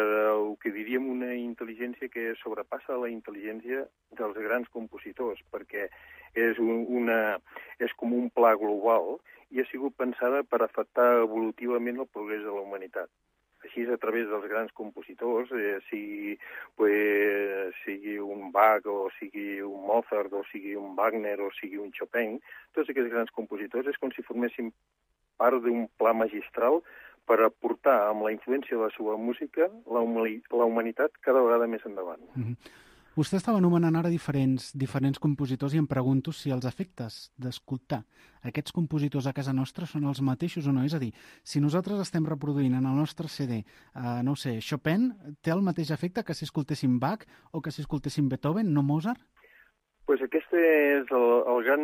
el que diríem una intel·ligència que sobrepassa la intel·ligència dels grans compositors, perquè és, un, una, és com un pla global i ha sigut pensada per afectar evolutivament el progrés de la humanitat. Així, a través dels grans compositors, eh, sigui, pues, sigui un Bach, o sigui un Mozart, o sigui un Wagner, o sigui un Chopin, tots aquests grans compositors és com si formessin part d'un pla magistral per aportar amb la influència de la seva música la, la humanitat cada vegada més endavant. Mm-hmm. Vostè estava anomenant ara diferents, diferents compositors i em pregunto si els efectes d'escoltar aquests compositors a casa nostra són els mateixos o no. És a dir, si nosaltres estem reproduint en el nostre C D, eh, no sé, Chopin, té el mateix efecte que si escoltéssim Bach o que si escoltéssim Beethoven, no Mozart? Pues aquesta és el, el gran,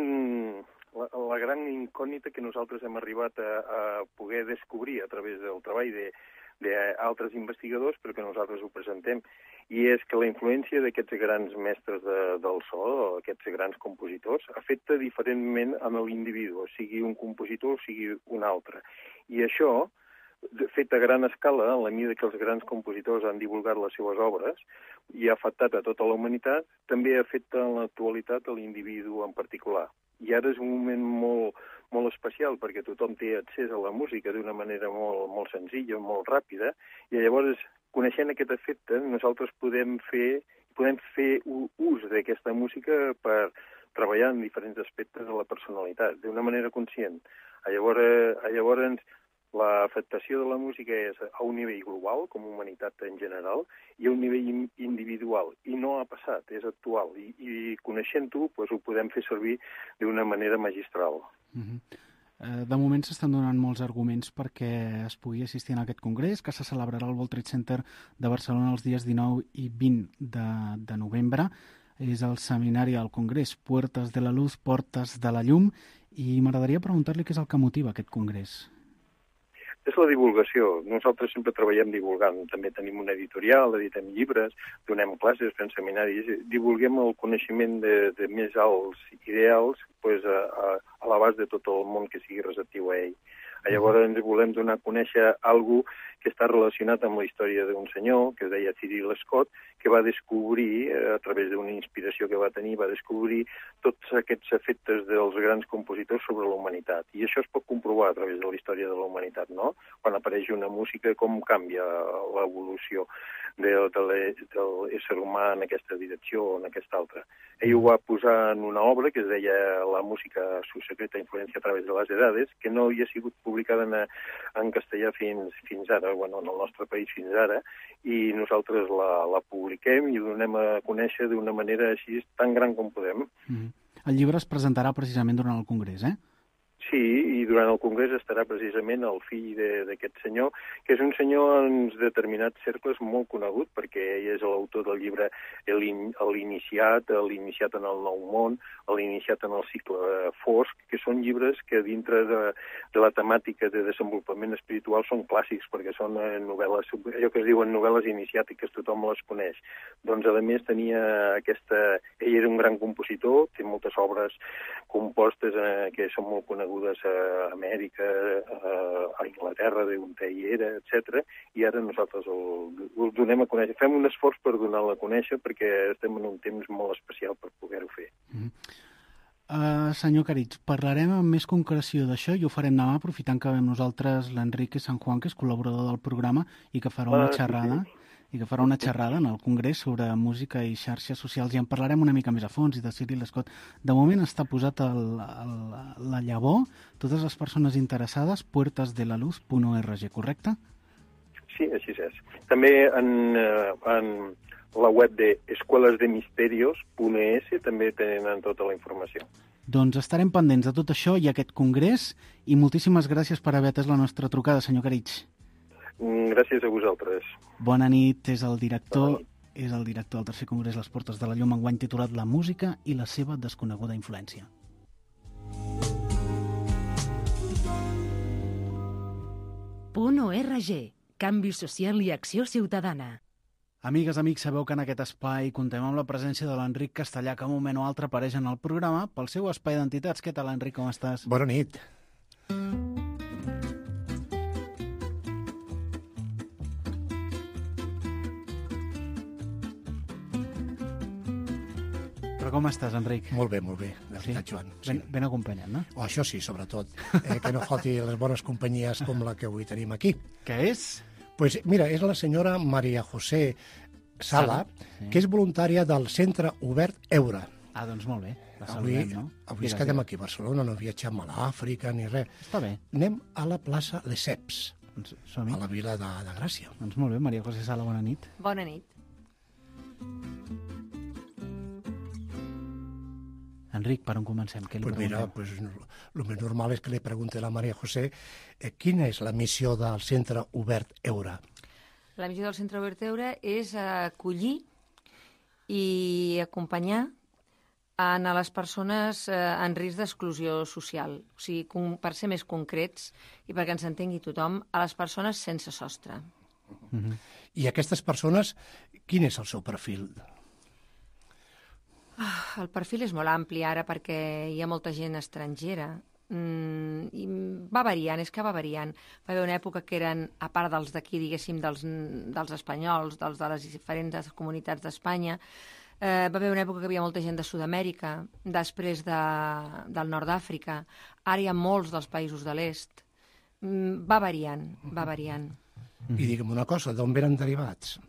la, la gran incògnita que nosaltres hem arribat a, a poder descobrir a través del treball de d'altres investigadors, però que nosaltres ho presentem, i és que la influència d'aquests grans mestres de, del so, aquests grans compositors, afecta diferentment en l'individu, sigui un compositor o sigui un altre. I això, fet a gran escala, en la mida que els grans compositors han divulgat les seves obres i ha afectat a tota la humanitat, també afecta en l'actualitat a l'individu en particular. I ara és un moment molt, molt especial perquè tothom té accés a la música d'una manera molt, molt senzilla, molt ràpida, i llavors, coneixent aquest efecte, nosaltres podem fer, podem fer ús d'aquesta música per treballar en diferents aspectes de la personalitat, d'una manera conscient. Llavors, llavors l'afectació de la música és a un nivell global, com a humanitat en general, i a un nivell individual. I no ha passat, és actual. I, i coneixent-ho, doncs, ho podem fer servir d'una manera magistral. Uh-huh. De moment s'estan donant molts arguments perquè es pugui assistir a aquest congrés, que se celebrarà al World Trade Center de Barcelona els dies dinou i vint de, de novembre. És el seminari del congrés Puertas de la Luz, Portes de la Llum, i m'agradaria preguntar-li què és el que motiva aquest congrés. És la divulgació. Nosaltres sempre treballem divulgant. També tenim una editorial, editem llibres, donem classes, fem seminaris, divulguem el coneixement de, de més alts ideals pues, a, a, a l'abast de tot el món que sigui receptiu a ell. Llavors ens volem donar a conèixer algú que està relacionat amb la història d'un senyor, que es deia Cyril Scott, que va descobrir, a través d'una inspiració que va tenir, va descobrir tots aquests efectes dels grans compositors sobre la humanitat. I això es pot comprovar a través de la història de la humanitat, no? Quan apareix una música, com canvia l'evolució de, de l'ésser humà en aquesta direcció o en aquesta altra. Ell ho va posar en una obra que es deia La música, su secreta influència a través de les edades, que no havia sigut publicada en, en castellà fins, fins ara, bueno, en el nostre país fins ara, i nosaltres la, la publiquem i ho donem a conèixer d'una manera així tan gran com podem. Mm-hmm. El llibre es presentarà precisament durant el congrés, eh? Sí, i durant el congrés estarà precisament el fill d'aquest senyor, que és un senyor en determinats cercles molt conegut, perquè ell és l'autor del llibre L'Iniciat, L'Iniciat en el Nou Món, L'Iniciat en el Cicle Fosc, que són llibres que dintre de, de la temàtica de desenvolupament espiritual són clàssics, perquè són novel·les, allò que es diuen novel·les iniciàtiques, tothom les coneix. Doncs, a més, tenia aquesta... Ell era un gran compositor, té moltes obres compostes eh, que són molt conegudes a Amèrica, a Anglaterra, d'on ell era, etcètera, i ara nosaltres el, el donem a conèixer. Fem un esforç per donar-la a conèixer perquè estem en un temps molt especial per poder-ho fer. Mm. Uh, senyor Caritx, parlarem amb més concreció d'això i ho farem demà, aprofitant que veiem nosaltres l'Enrique San Juan, que és col·laborador del programa i que farà una ah, xerrada... Sí, sí. i que farà una xerrada en el Congrés sobre música i xarxes socials i en parlarem una mica més a fons i de Cyril Scott. De moment està posat el, el, la llavor, totes les persones interessades, puertasdelaluz punt org, correcte? Sí, així és. També en, en la web de escuelasdemisterios punt es també tenen tota la informació. Doncs estarem pendents de tot això i aquest Congrés i moltíssimes gràcies per haver atès la nostra trucada, senyor Caritx. Gràcies a vosaltres. Bona nit, és el director, és el director del tercer congrés Les Portes de la Llum, enguany titulat La música i la seva desconeguda influència. .org. Canvi social i acció ciutadana. Amigues, amics, sabeu que en aquest espai contem amb la presència de l'Enric Castellà, que un moment o altre apareix en el programa pel seu espai d'entitats. Què tal, Enric, com estàs? Bona nit. Però com estàs, Enric? Molt bé, molt bé, de veritat, sí? Joan. Sí. Ben, ben acompanyat, no? Oh, això sí, sobretot. Eh, que no falti les bones companyies com la que avui tenim aquí. Què és? Pues mira, és la senyora Maria José Sala, Sala sí. que és voluntària del Centre Obert Eura. Ah, doncs molt bé. La avui saludem, no? avui es quedem aquí a Barcelona, no viatgem a l'Àfrica ni res. Està bé. Anem a la plaça Lesseps, doncs som-hi. A la vila de, de Gràcia. Doncs molt bé, Maria José Sala, bona nit. Bona nit. Enric, per on comencem? Què li pues mira, pues, lo més normal és que li pregunti a la Maria José eh, quina és la missió del Centre Obert Eura. La missió del Centre Obert Eura és acollir i acompanyar en a les persones eh, en risc d'exclusió social. O sigui, com, per ser més concrets i perquè ens entengui tothom, a les persones sense sostre. Uh-huh. I aquestes persones, quin és el seu perfil? El perfil és molt ampli ara perquè hi ha molta gent estrangera. Mm, i va variant, és que va variant. Va haver una època que eren, a part dels d'aquí, diguéssim, dels, dels espanyols, dels de les diferents comunitats d'Espanya, eh, va haver una època que hi havia molta gent de Sud-amèrica, després de, del nord d'Àfrica. Ara hi ha molts dels països de l'est. Mm, va variant, va variant. I digue'm una cosa, d'on venen derivats?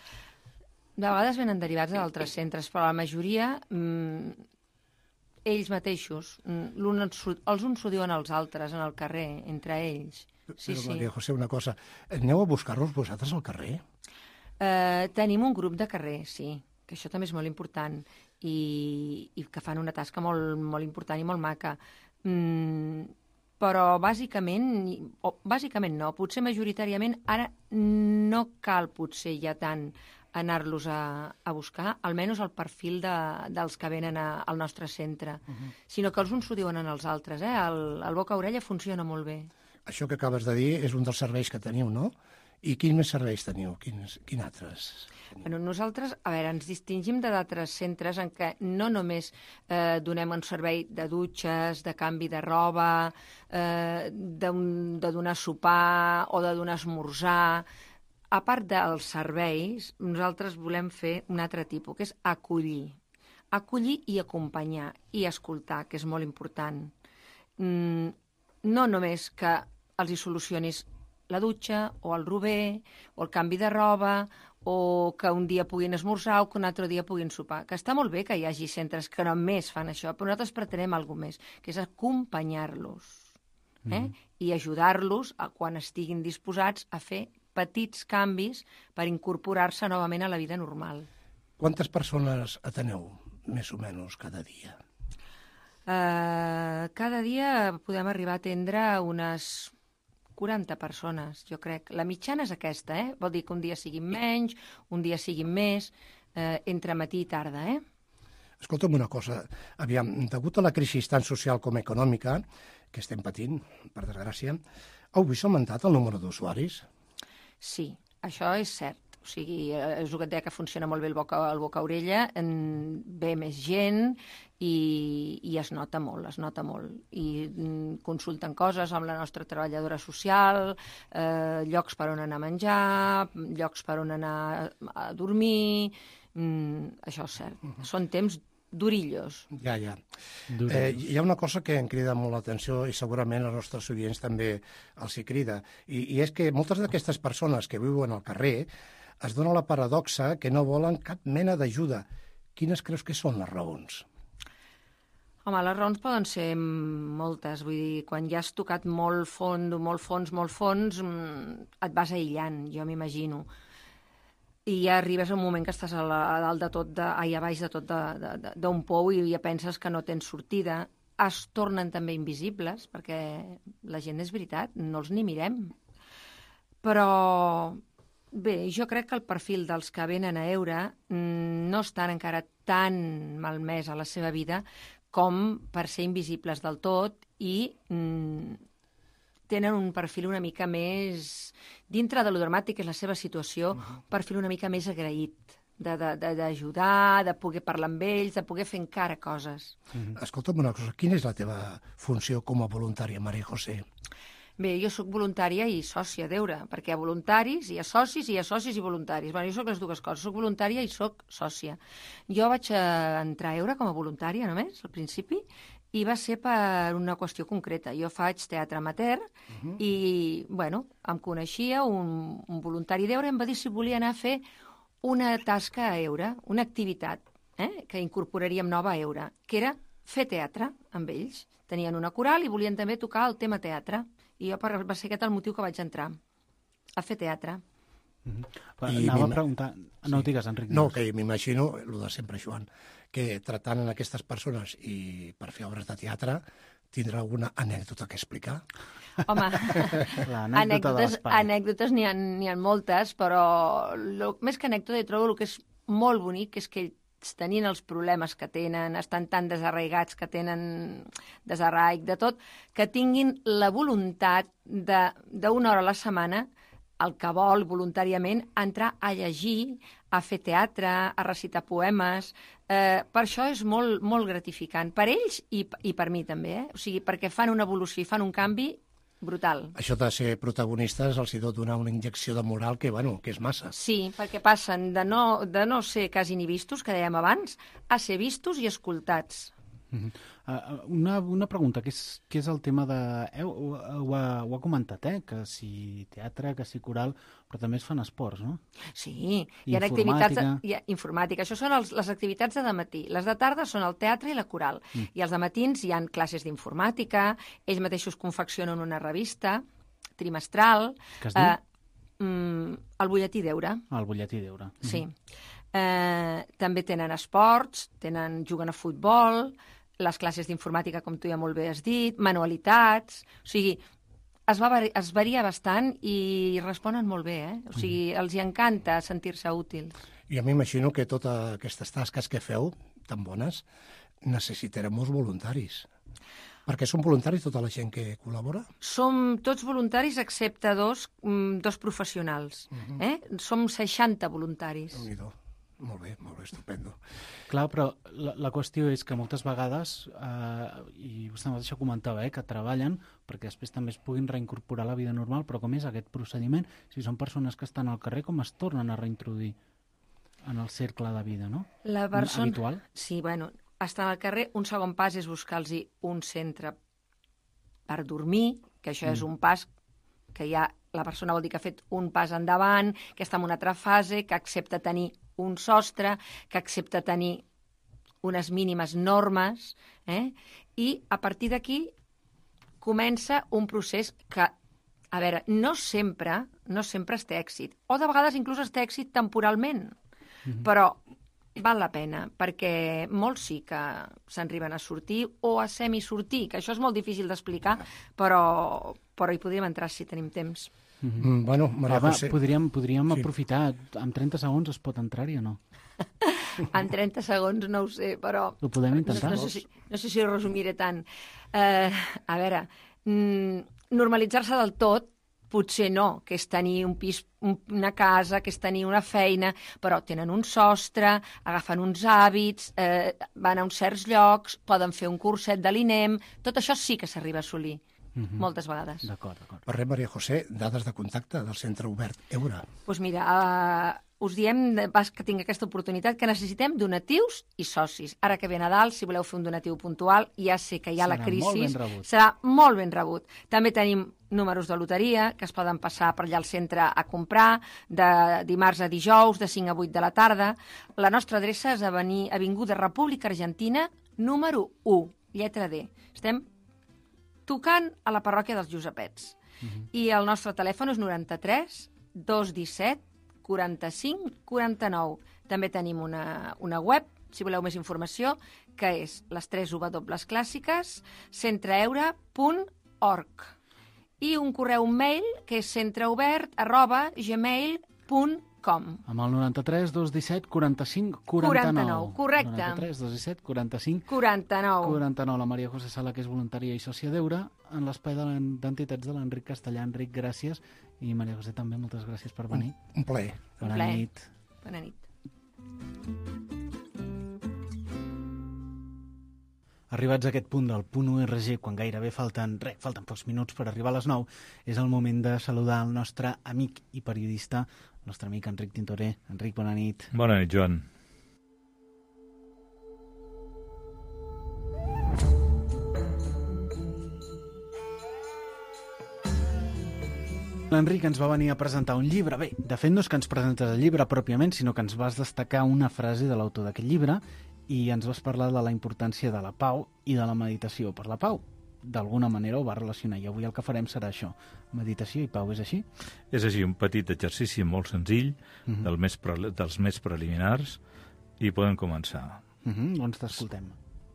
De vegades venen derivats d'altres centres, però la majoria, mmm, ells mateixos, mm, els uns s'ho diuen als altres, en el carrer, entre ells. Sí, però, sí. Maria José, una cosa, aneu a buscar-los vosaltres al carrer? Eh, tenim un grup de carrer, sí, que això també és molt important, i, i que fan una tasca molt, molt important i molt maca. Mm, però bàsicament, o bàsicament no, potser majoritàriament, ara no cal potser ja tant anar-los a, a buscar, almenys el perfil de, dels que venen a, al nostre centre, uh-huh. sinó que els uns s'ho diuen als altres. Eh? El, el boca-orella funciona molt bé. Això que acabes de dir és un dels serveis que teniu, no? I quins més serveis teniu? Quins, quins altres? Bueno, nosaltres, a veure, ens distingim de d'altres centres en què no només eh, donem un servei de dutxes, de canvi de roba, eh, de, de donar sopar o de donar esmorzar. A part dels serveis, nosaltres volem fer un altre tipus, que és acollir. Acollir i acompanyar i escoltar, que és molt important. Mm, no només que els hi solucionis la dutxa, o el rober, o el canvi de roba, o que un dia puguin esmorzar o que un altre dia puguin sopar. Que està molt bé que hi hagi centres que només fan això, però nosaltres pretenem alguna més, que és acompanyar-los eh? mm. i ajudar-los a, quan estiguin disposats a fer petits canvis per incorporar-se novament a la vida normal. Quantes persones ateneu, més o menys, cada dia? Uh, cada dia podem arribar a atendre unes quaranta persones, jo crec. La mitjana és aquesta, eh? Vol dir que un dia siguin menys, un dia siguin més, eh, entre matí i tarda, eh? Escolta'm una cosa, aviam, degut a la crisi tant social com econòmica que estem patint, per desgràcia, heu vist augmentat el número d'usuaris? Sí, això és cert. O sigui, és el que et deia que funciona molt bé el boca, el boca-orella, ve més gent i, i es nota molt, es nota molt. I mm, consulten coses amb la nostra treballadora social, eh, llocs per on anar a menjar, llocs per on anar a dormir, mm, això és cert. Uh-huh. Són temps durillos. Ja, ja. Eh, hi ha una cosa que em crida molt l'atenció i segurament els nostres oients també els hi crida, i, i és que moltes d'aquestes persones que viuen al carrer es dona la paradoxa que no volen cap mena d'ajuda. Quines creus que són les raons? Home, les raons poden ser moltes. Vull dir, quan ja has tocat molt fons, molt fons, molt fons, et vas aïllant, jo m'imagino. I ja arribes a un moment que estàs a, la, a dalt de tot, de, ai, a baix de tot d'un pou i ja penses que no tens sortida. Es tornen també invisibles, perquè la gent, és veritat, no els ni mirem. Però bé, jo crec que el perfil dels que venen a Eure no estan encara tan malmès a la seva vida com per ser invisibles del tot i mm, tenen un perfil una mica més, dintre de lo dramàtic que és la seva situació, uh-huh. un perfil una mica més agraït d'ajudar, de, de, de poder parlar amb ells, de poder fer encara coses. Uh-huh. Escolta'm una cosa, quina és la teva funció com a voluntària, Maria José? Bé, jo sóc voluntària i sòcia d'Eure, perquè hi ha voluntaris, hi ha socis, i hi ha socis i voluntaris. Bé, jo sóc les dues coses, sóc voluntària i sóc sòcia. Jo vaig entrar a Eure com a voluntària només, al principi, i va ser per una qüestió concreta. Jo faig teatre amateur uh-huh. i, bueno, em coneixia un, un voluntari d'Eure, em va dir si volia anar a fer una tasca a Eure, una activitat eh, que incorporaríem nova a Eure, que era fer teatre amb ells. Tenien una coral i volien també tocar el tema teatre. I jo va ser aquest el motiu que vaig entrar, a fer teatre. Mm-hmm. Anava a preguntar... No ho digues, Enric. No, que m'imagino, el de sempre, Joan, que tratant en aquestes persones i per fer obres de teatre tindrà alguna anècdota que explicar? Home, anècdotes, anècdotes n'hi ha, n'hi ha moltes, però lo, més que anècdota trobo el que és molt bonic és que ell tenint els problemes que tenen, estan tan desarraigats que tenen desarraic de tot, que tinguin la voluntat d'una hora a la setmana, el que vol voluntàriament, entrar a llegir, a fer teatre, a recitar poemes. Eh, per això és molt, molt gratificant, per ells i, i per mi també, eh? O sigui, perquè fan una evolució i fan un canvi brutal. Això de ser protagonistes els hi dot donar una injecció de moral que, bueno, que és massa. Sí, perquè passen de no, de no ser quasi ni vistos, que dèiem abans, a ser vistos i escoltats. Uh-huh. Uh, una, una pregunta, què és, què és el tema de... Eh, ho, ho, ha, ho ha comentat, eh? Que si teatre, que si coral, però també es fan esports, no? Sí, hi ha activitats... De, hi ha informàtica, això són els, les activitats de dematí. Les de tarda són el teatre i la coral. Mm. I els dematins hi ha classes d'informàtica, ells mateixos confeccionen una revista trimestral... Que es diu? Eh, mm, el butlletí d'Eure. El butlletí d'Eure. Sí. Mm. Eh, també tenen esports, tenen, juguen a futbol, les classes d'informàtica, com tu ja molt bé has dit, manualitats... O sigui, es, va, es varia bastant i responen molt bé, eh? O sigui, mm. els hi encanta sentir-se útils. Jo m'imagino que totes aquestes tasques que feu, tan bones, necessitarem molts voluntaris. Perquè són voluntaris tota la gent que col·labora? Som tots voluntaris excepte dos, dos professionals. Uh-huh. eh? Som seixanta voluntaris. Déu-n'hi-do. Molt bé, molt bé, estupendo. Clar, però la, la qüestió és que moltes vegades, eh, i vostè mateixa comentava, eh, que treballen perquè després també es puguin reincorporar a la vida normal, però com és aquest procediment? Si són persones que estan al carrer, com es tornen a reintroduir en el cercle de vida, no? La persona... Habitual? Sí, bueno, estan al carrer, un segon pas és buscar-los un centre per dormir, que això mm. és un pas que ja la persona vol dir que ha fet un pas endavant, que està en una altra fase, que accepta tenir un sostre, que accepta tenir unes mínimes normes, eh? I a partir d'aquí comença un procés que, a veure, no sempre, no sempre es té èxit, o de vegades inclús es té èxit temporalment, mm-hmm. però val la pena, perquè molts sí que s'arriben a sortir o a semisortir, que això és molt difícil d'explicar, però, però hi podríem entrar si tenim temps. Mm-hmm. Bueno, Maria Eva, José... podríem, podríem Sí. aprofitar. En trenta segons es pot entrar-hi o no? En trenta segons no ho sé, però... Ho podem intentar. No, no, sé, si, no sé si ho resumiré tant. Eh, a veure, mm, normalitzar-se del tot potser no, que és tenir un pis, un, una casa, que és tenir una feina, però tenen un sostre, agafen uns hàbits, eh, van a uns certs llocs, poden fer un curset de l'I N E M, tot això sí que s'arriba a assolir, mm-hmm. moltes vegades. D'acord, d'acord. Per res, Maria José, dades de contacte del Centre Obert Eura. Doncs pues mira, uh, us diem, pas que tinc aquesta oportunitat, que necessitem donatius i socis. Ara que ve Nadal, si voleu fer un donatiu puntual, ja sé que hi ha Serà la crisi, molt ben rebut. serà molt ben rebut. També tenim números de loteria, que es poden passar per allà al centre a comprar, de dimarts a dijous, de cinc a vuit de la tarda. La nostra adreça és Aveni- Avinguda República Argentina, número u, lletra D. Estem tocant a la parròquia dels Josepets. Uh-huh. I el nostre telèfon és noranta-tres dos disset quaranta-cinc quaranta-nou. També tenim una, una web, si voleu més informació, que és les tres W clàssiques, centreeura punt org. I un correu mail, que és centreobert arroba gmail punt com. Amb el noranta-tres dos disset quaranta-cinc quaranta-nou. quaranta-nou, correcte. noranta-tres dos disset quaranta-cinc quaranta-nou. quaranta-nou. La Maria José Sala, que és voluntària i sòcia d'Eura, en l'espai de l'en- d'entitats de l'Enric Castellà. Enric, gràcies. I Maria José, també moltes gràcies per venir. Un plaer. Bona plaer. nit. Bona nit. Arribats a aquest punt del punt U R G, quan gairebé falten, re, falten pocs minuts per arribar a les nou, és el moment de saludar el nostre amic i periodista, el nostre amic Enric Tintoré. Enric, bona nit. Bona nit, Joan. L'Enric ens va venir a presentar un llibre. Bé, de fet no és que ens presentes el llibre pròpiament, sinó que ens vas destacar una frase de l'autor d'aquest llibre i ens vas parlar de la importància de la pau i de la meditació per la pau. D'alguna manera ho va relacionar i avui el que farem serà això, meditació i pau, és així? És així, un petit exercici molt senzill, Mhm. del més pre dels més preliminars, i podem començar. Uh -huh, doncs t'escoltem.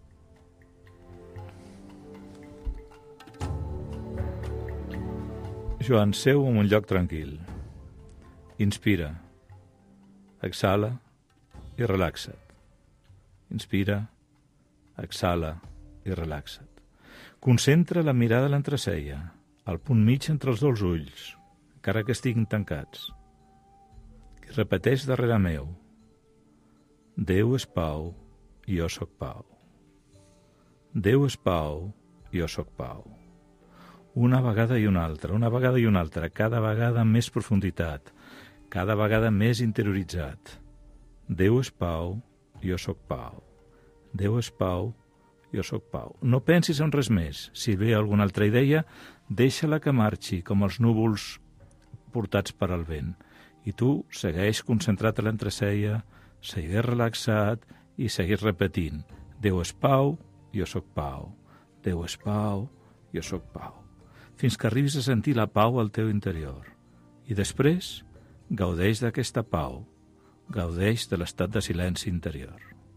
Joan, seu en un lloc tranquil. Inspira, exhala i relaxa't. Inspira, exhala i relaxa't. Concentra la mirada a l'entreceia, al punt mig entre els dos ulls, encara que estiguin tancats. I repeteix darrere meu. Déu és pau, jo sóc pau. Déu és pau, jo sóc pau. Una vegada i una altra, una vegada i una altra, cada vegada amb més profunditat, cada vegada més interioritzat. Déu és pau, jo sóc pau. Déu és pau, jo sóc pau. No pensis en res més. Si ve alguna altra idea, deixa-la que marxi, com els núvols portats per al vent. I tu segueix concentrat a l'entreceia, segueix relaxat i segueix repetint. Déu és pau, jo sóc pau. Déu és pau, jo sóc pau. Fins que arribis a sentir la pau al teu interior. I després, gaudeix d'aquesta pau. Gaudeix de l'estat de silenci interior.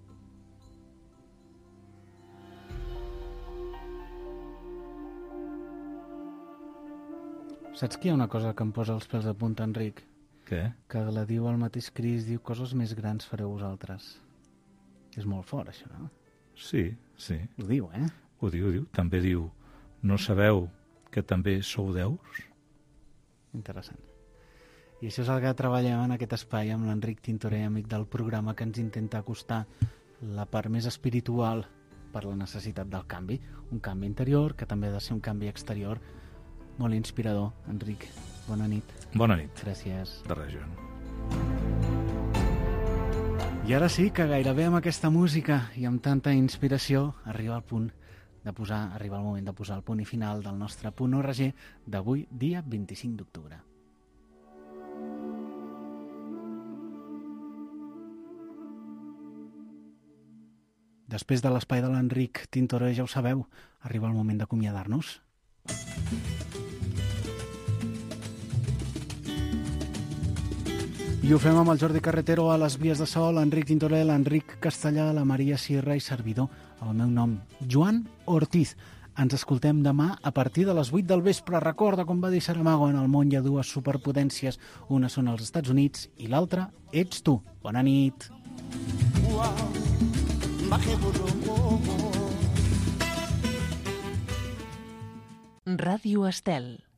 Saps que hi ha una cosa que em posa els pèls de punta, Enric? Què? Que la diu el mateix Crist, diu coses més grans fareu vosaltres. És molt fort, això, no? Sí, sí. Ho diu, eh? Ho diu, ho diu. També diu, no sabeu que també sou déus? Interessant. I això és el que treballem en aquest espai amb l'Enric Tintoré, amic del programa, que ens intenta acostar la part més espiritual per la necessitat del canvi. Un canvi interior, que també ha de ser un canvi exterior. Molt inspirador, Enric. Bona nit. Bona nit. Gràcies. De res, Joan. I ara sí que gairebé amb aquesta música i amb tanta inspiració arriba el punt de posar, arriba el moment de posar el punt i final del nostre punt U R G d'avui, dia vint-i-cinc d'octubre. Després de l'espai de l'Enric Tintoré, ja ho sabeu, arriba el moment d'acomiadar-nos. I ho fem amb el Jordi Carretero a les vies de so, l'Enric Tintoré, l'Enric Castellà, la Maria Sierra i servidor, el meu nom, Joan Ortiz. Ens escoltem demà a partir de les vuit del vespre. Recorda, com va dir Saramago, en el món hi ha dues superpotències. Una són els Estats Units i l'altra ets tu. Bona nit. Ràdio Estel.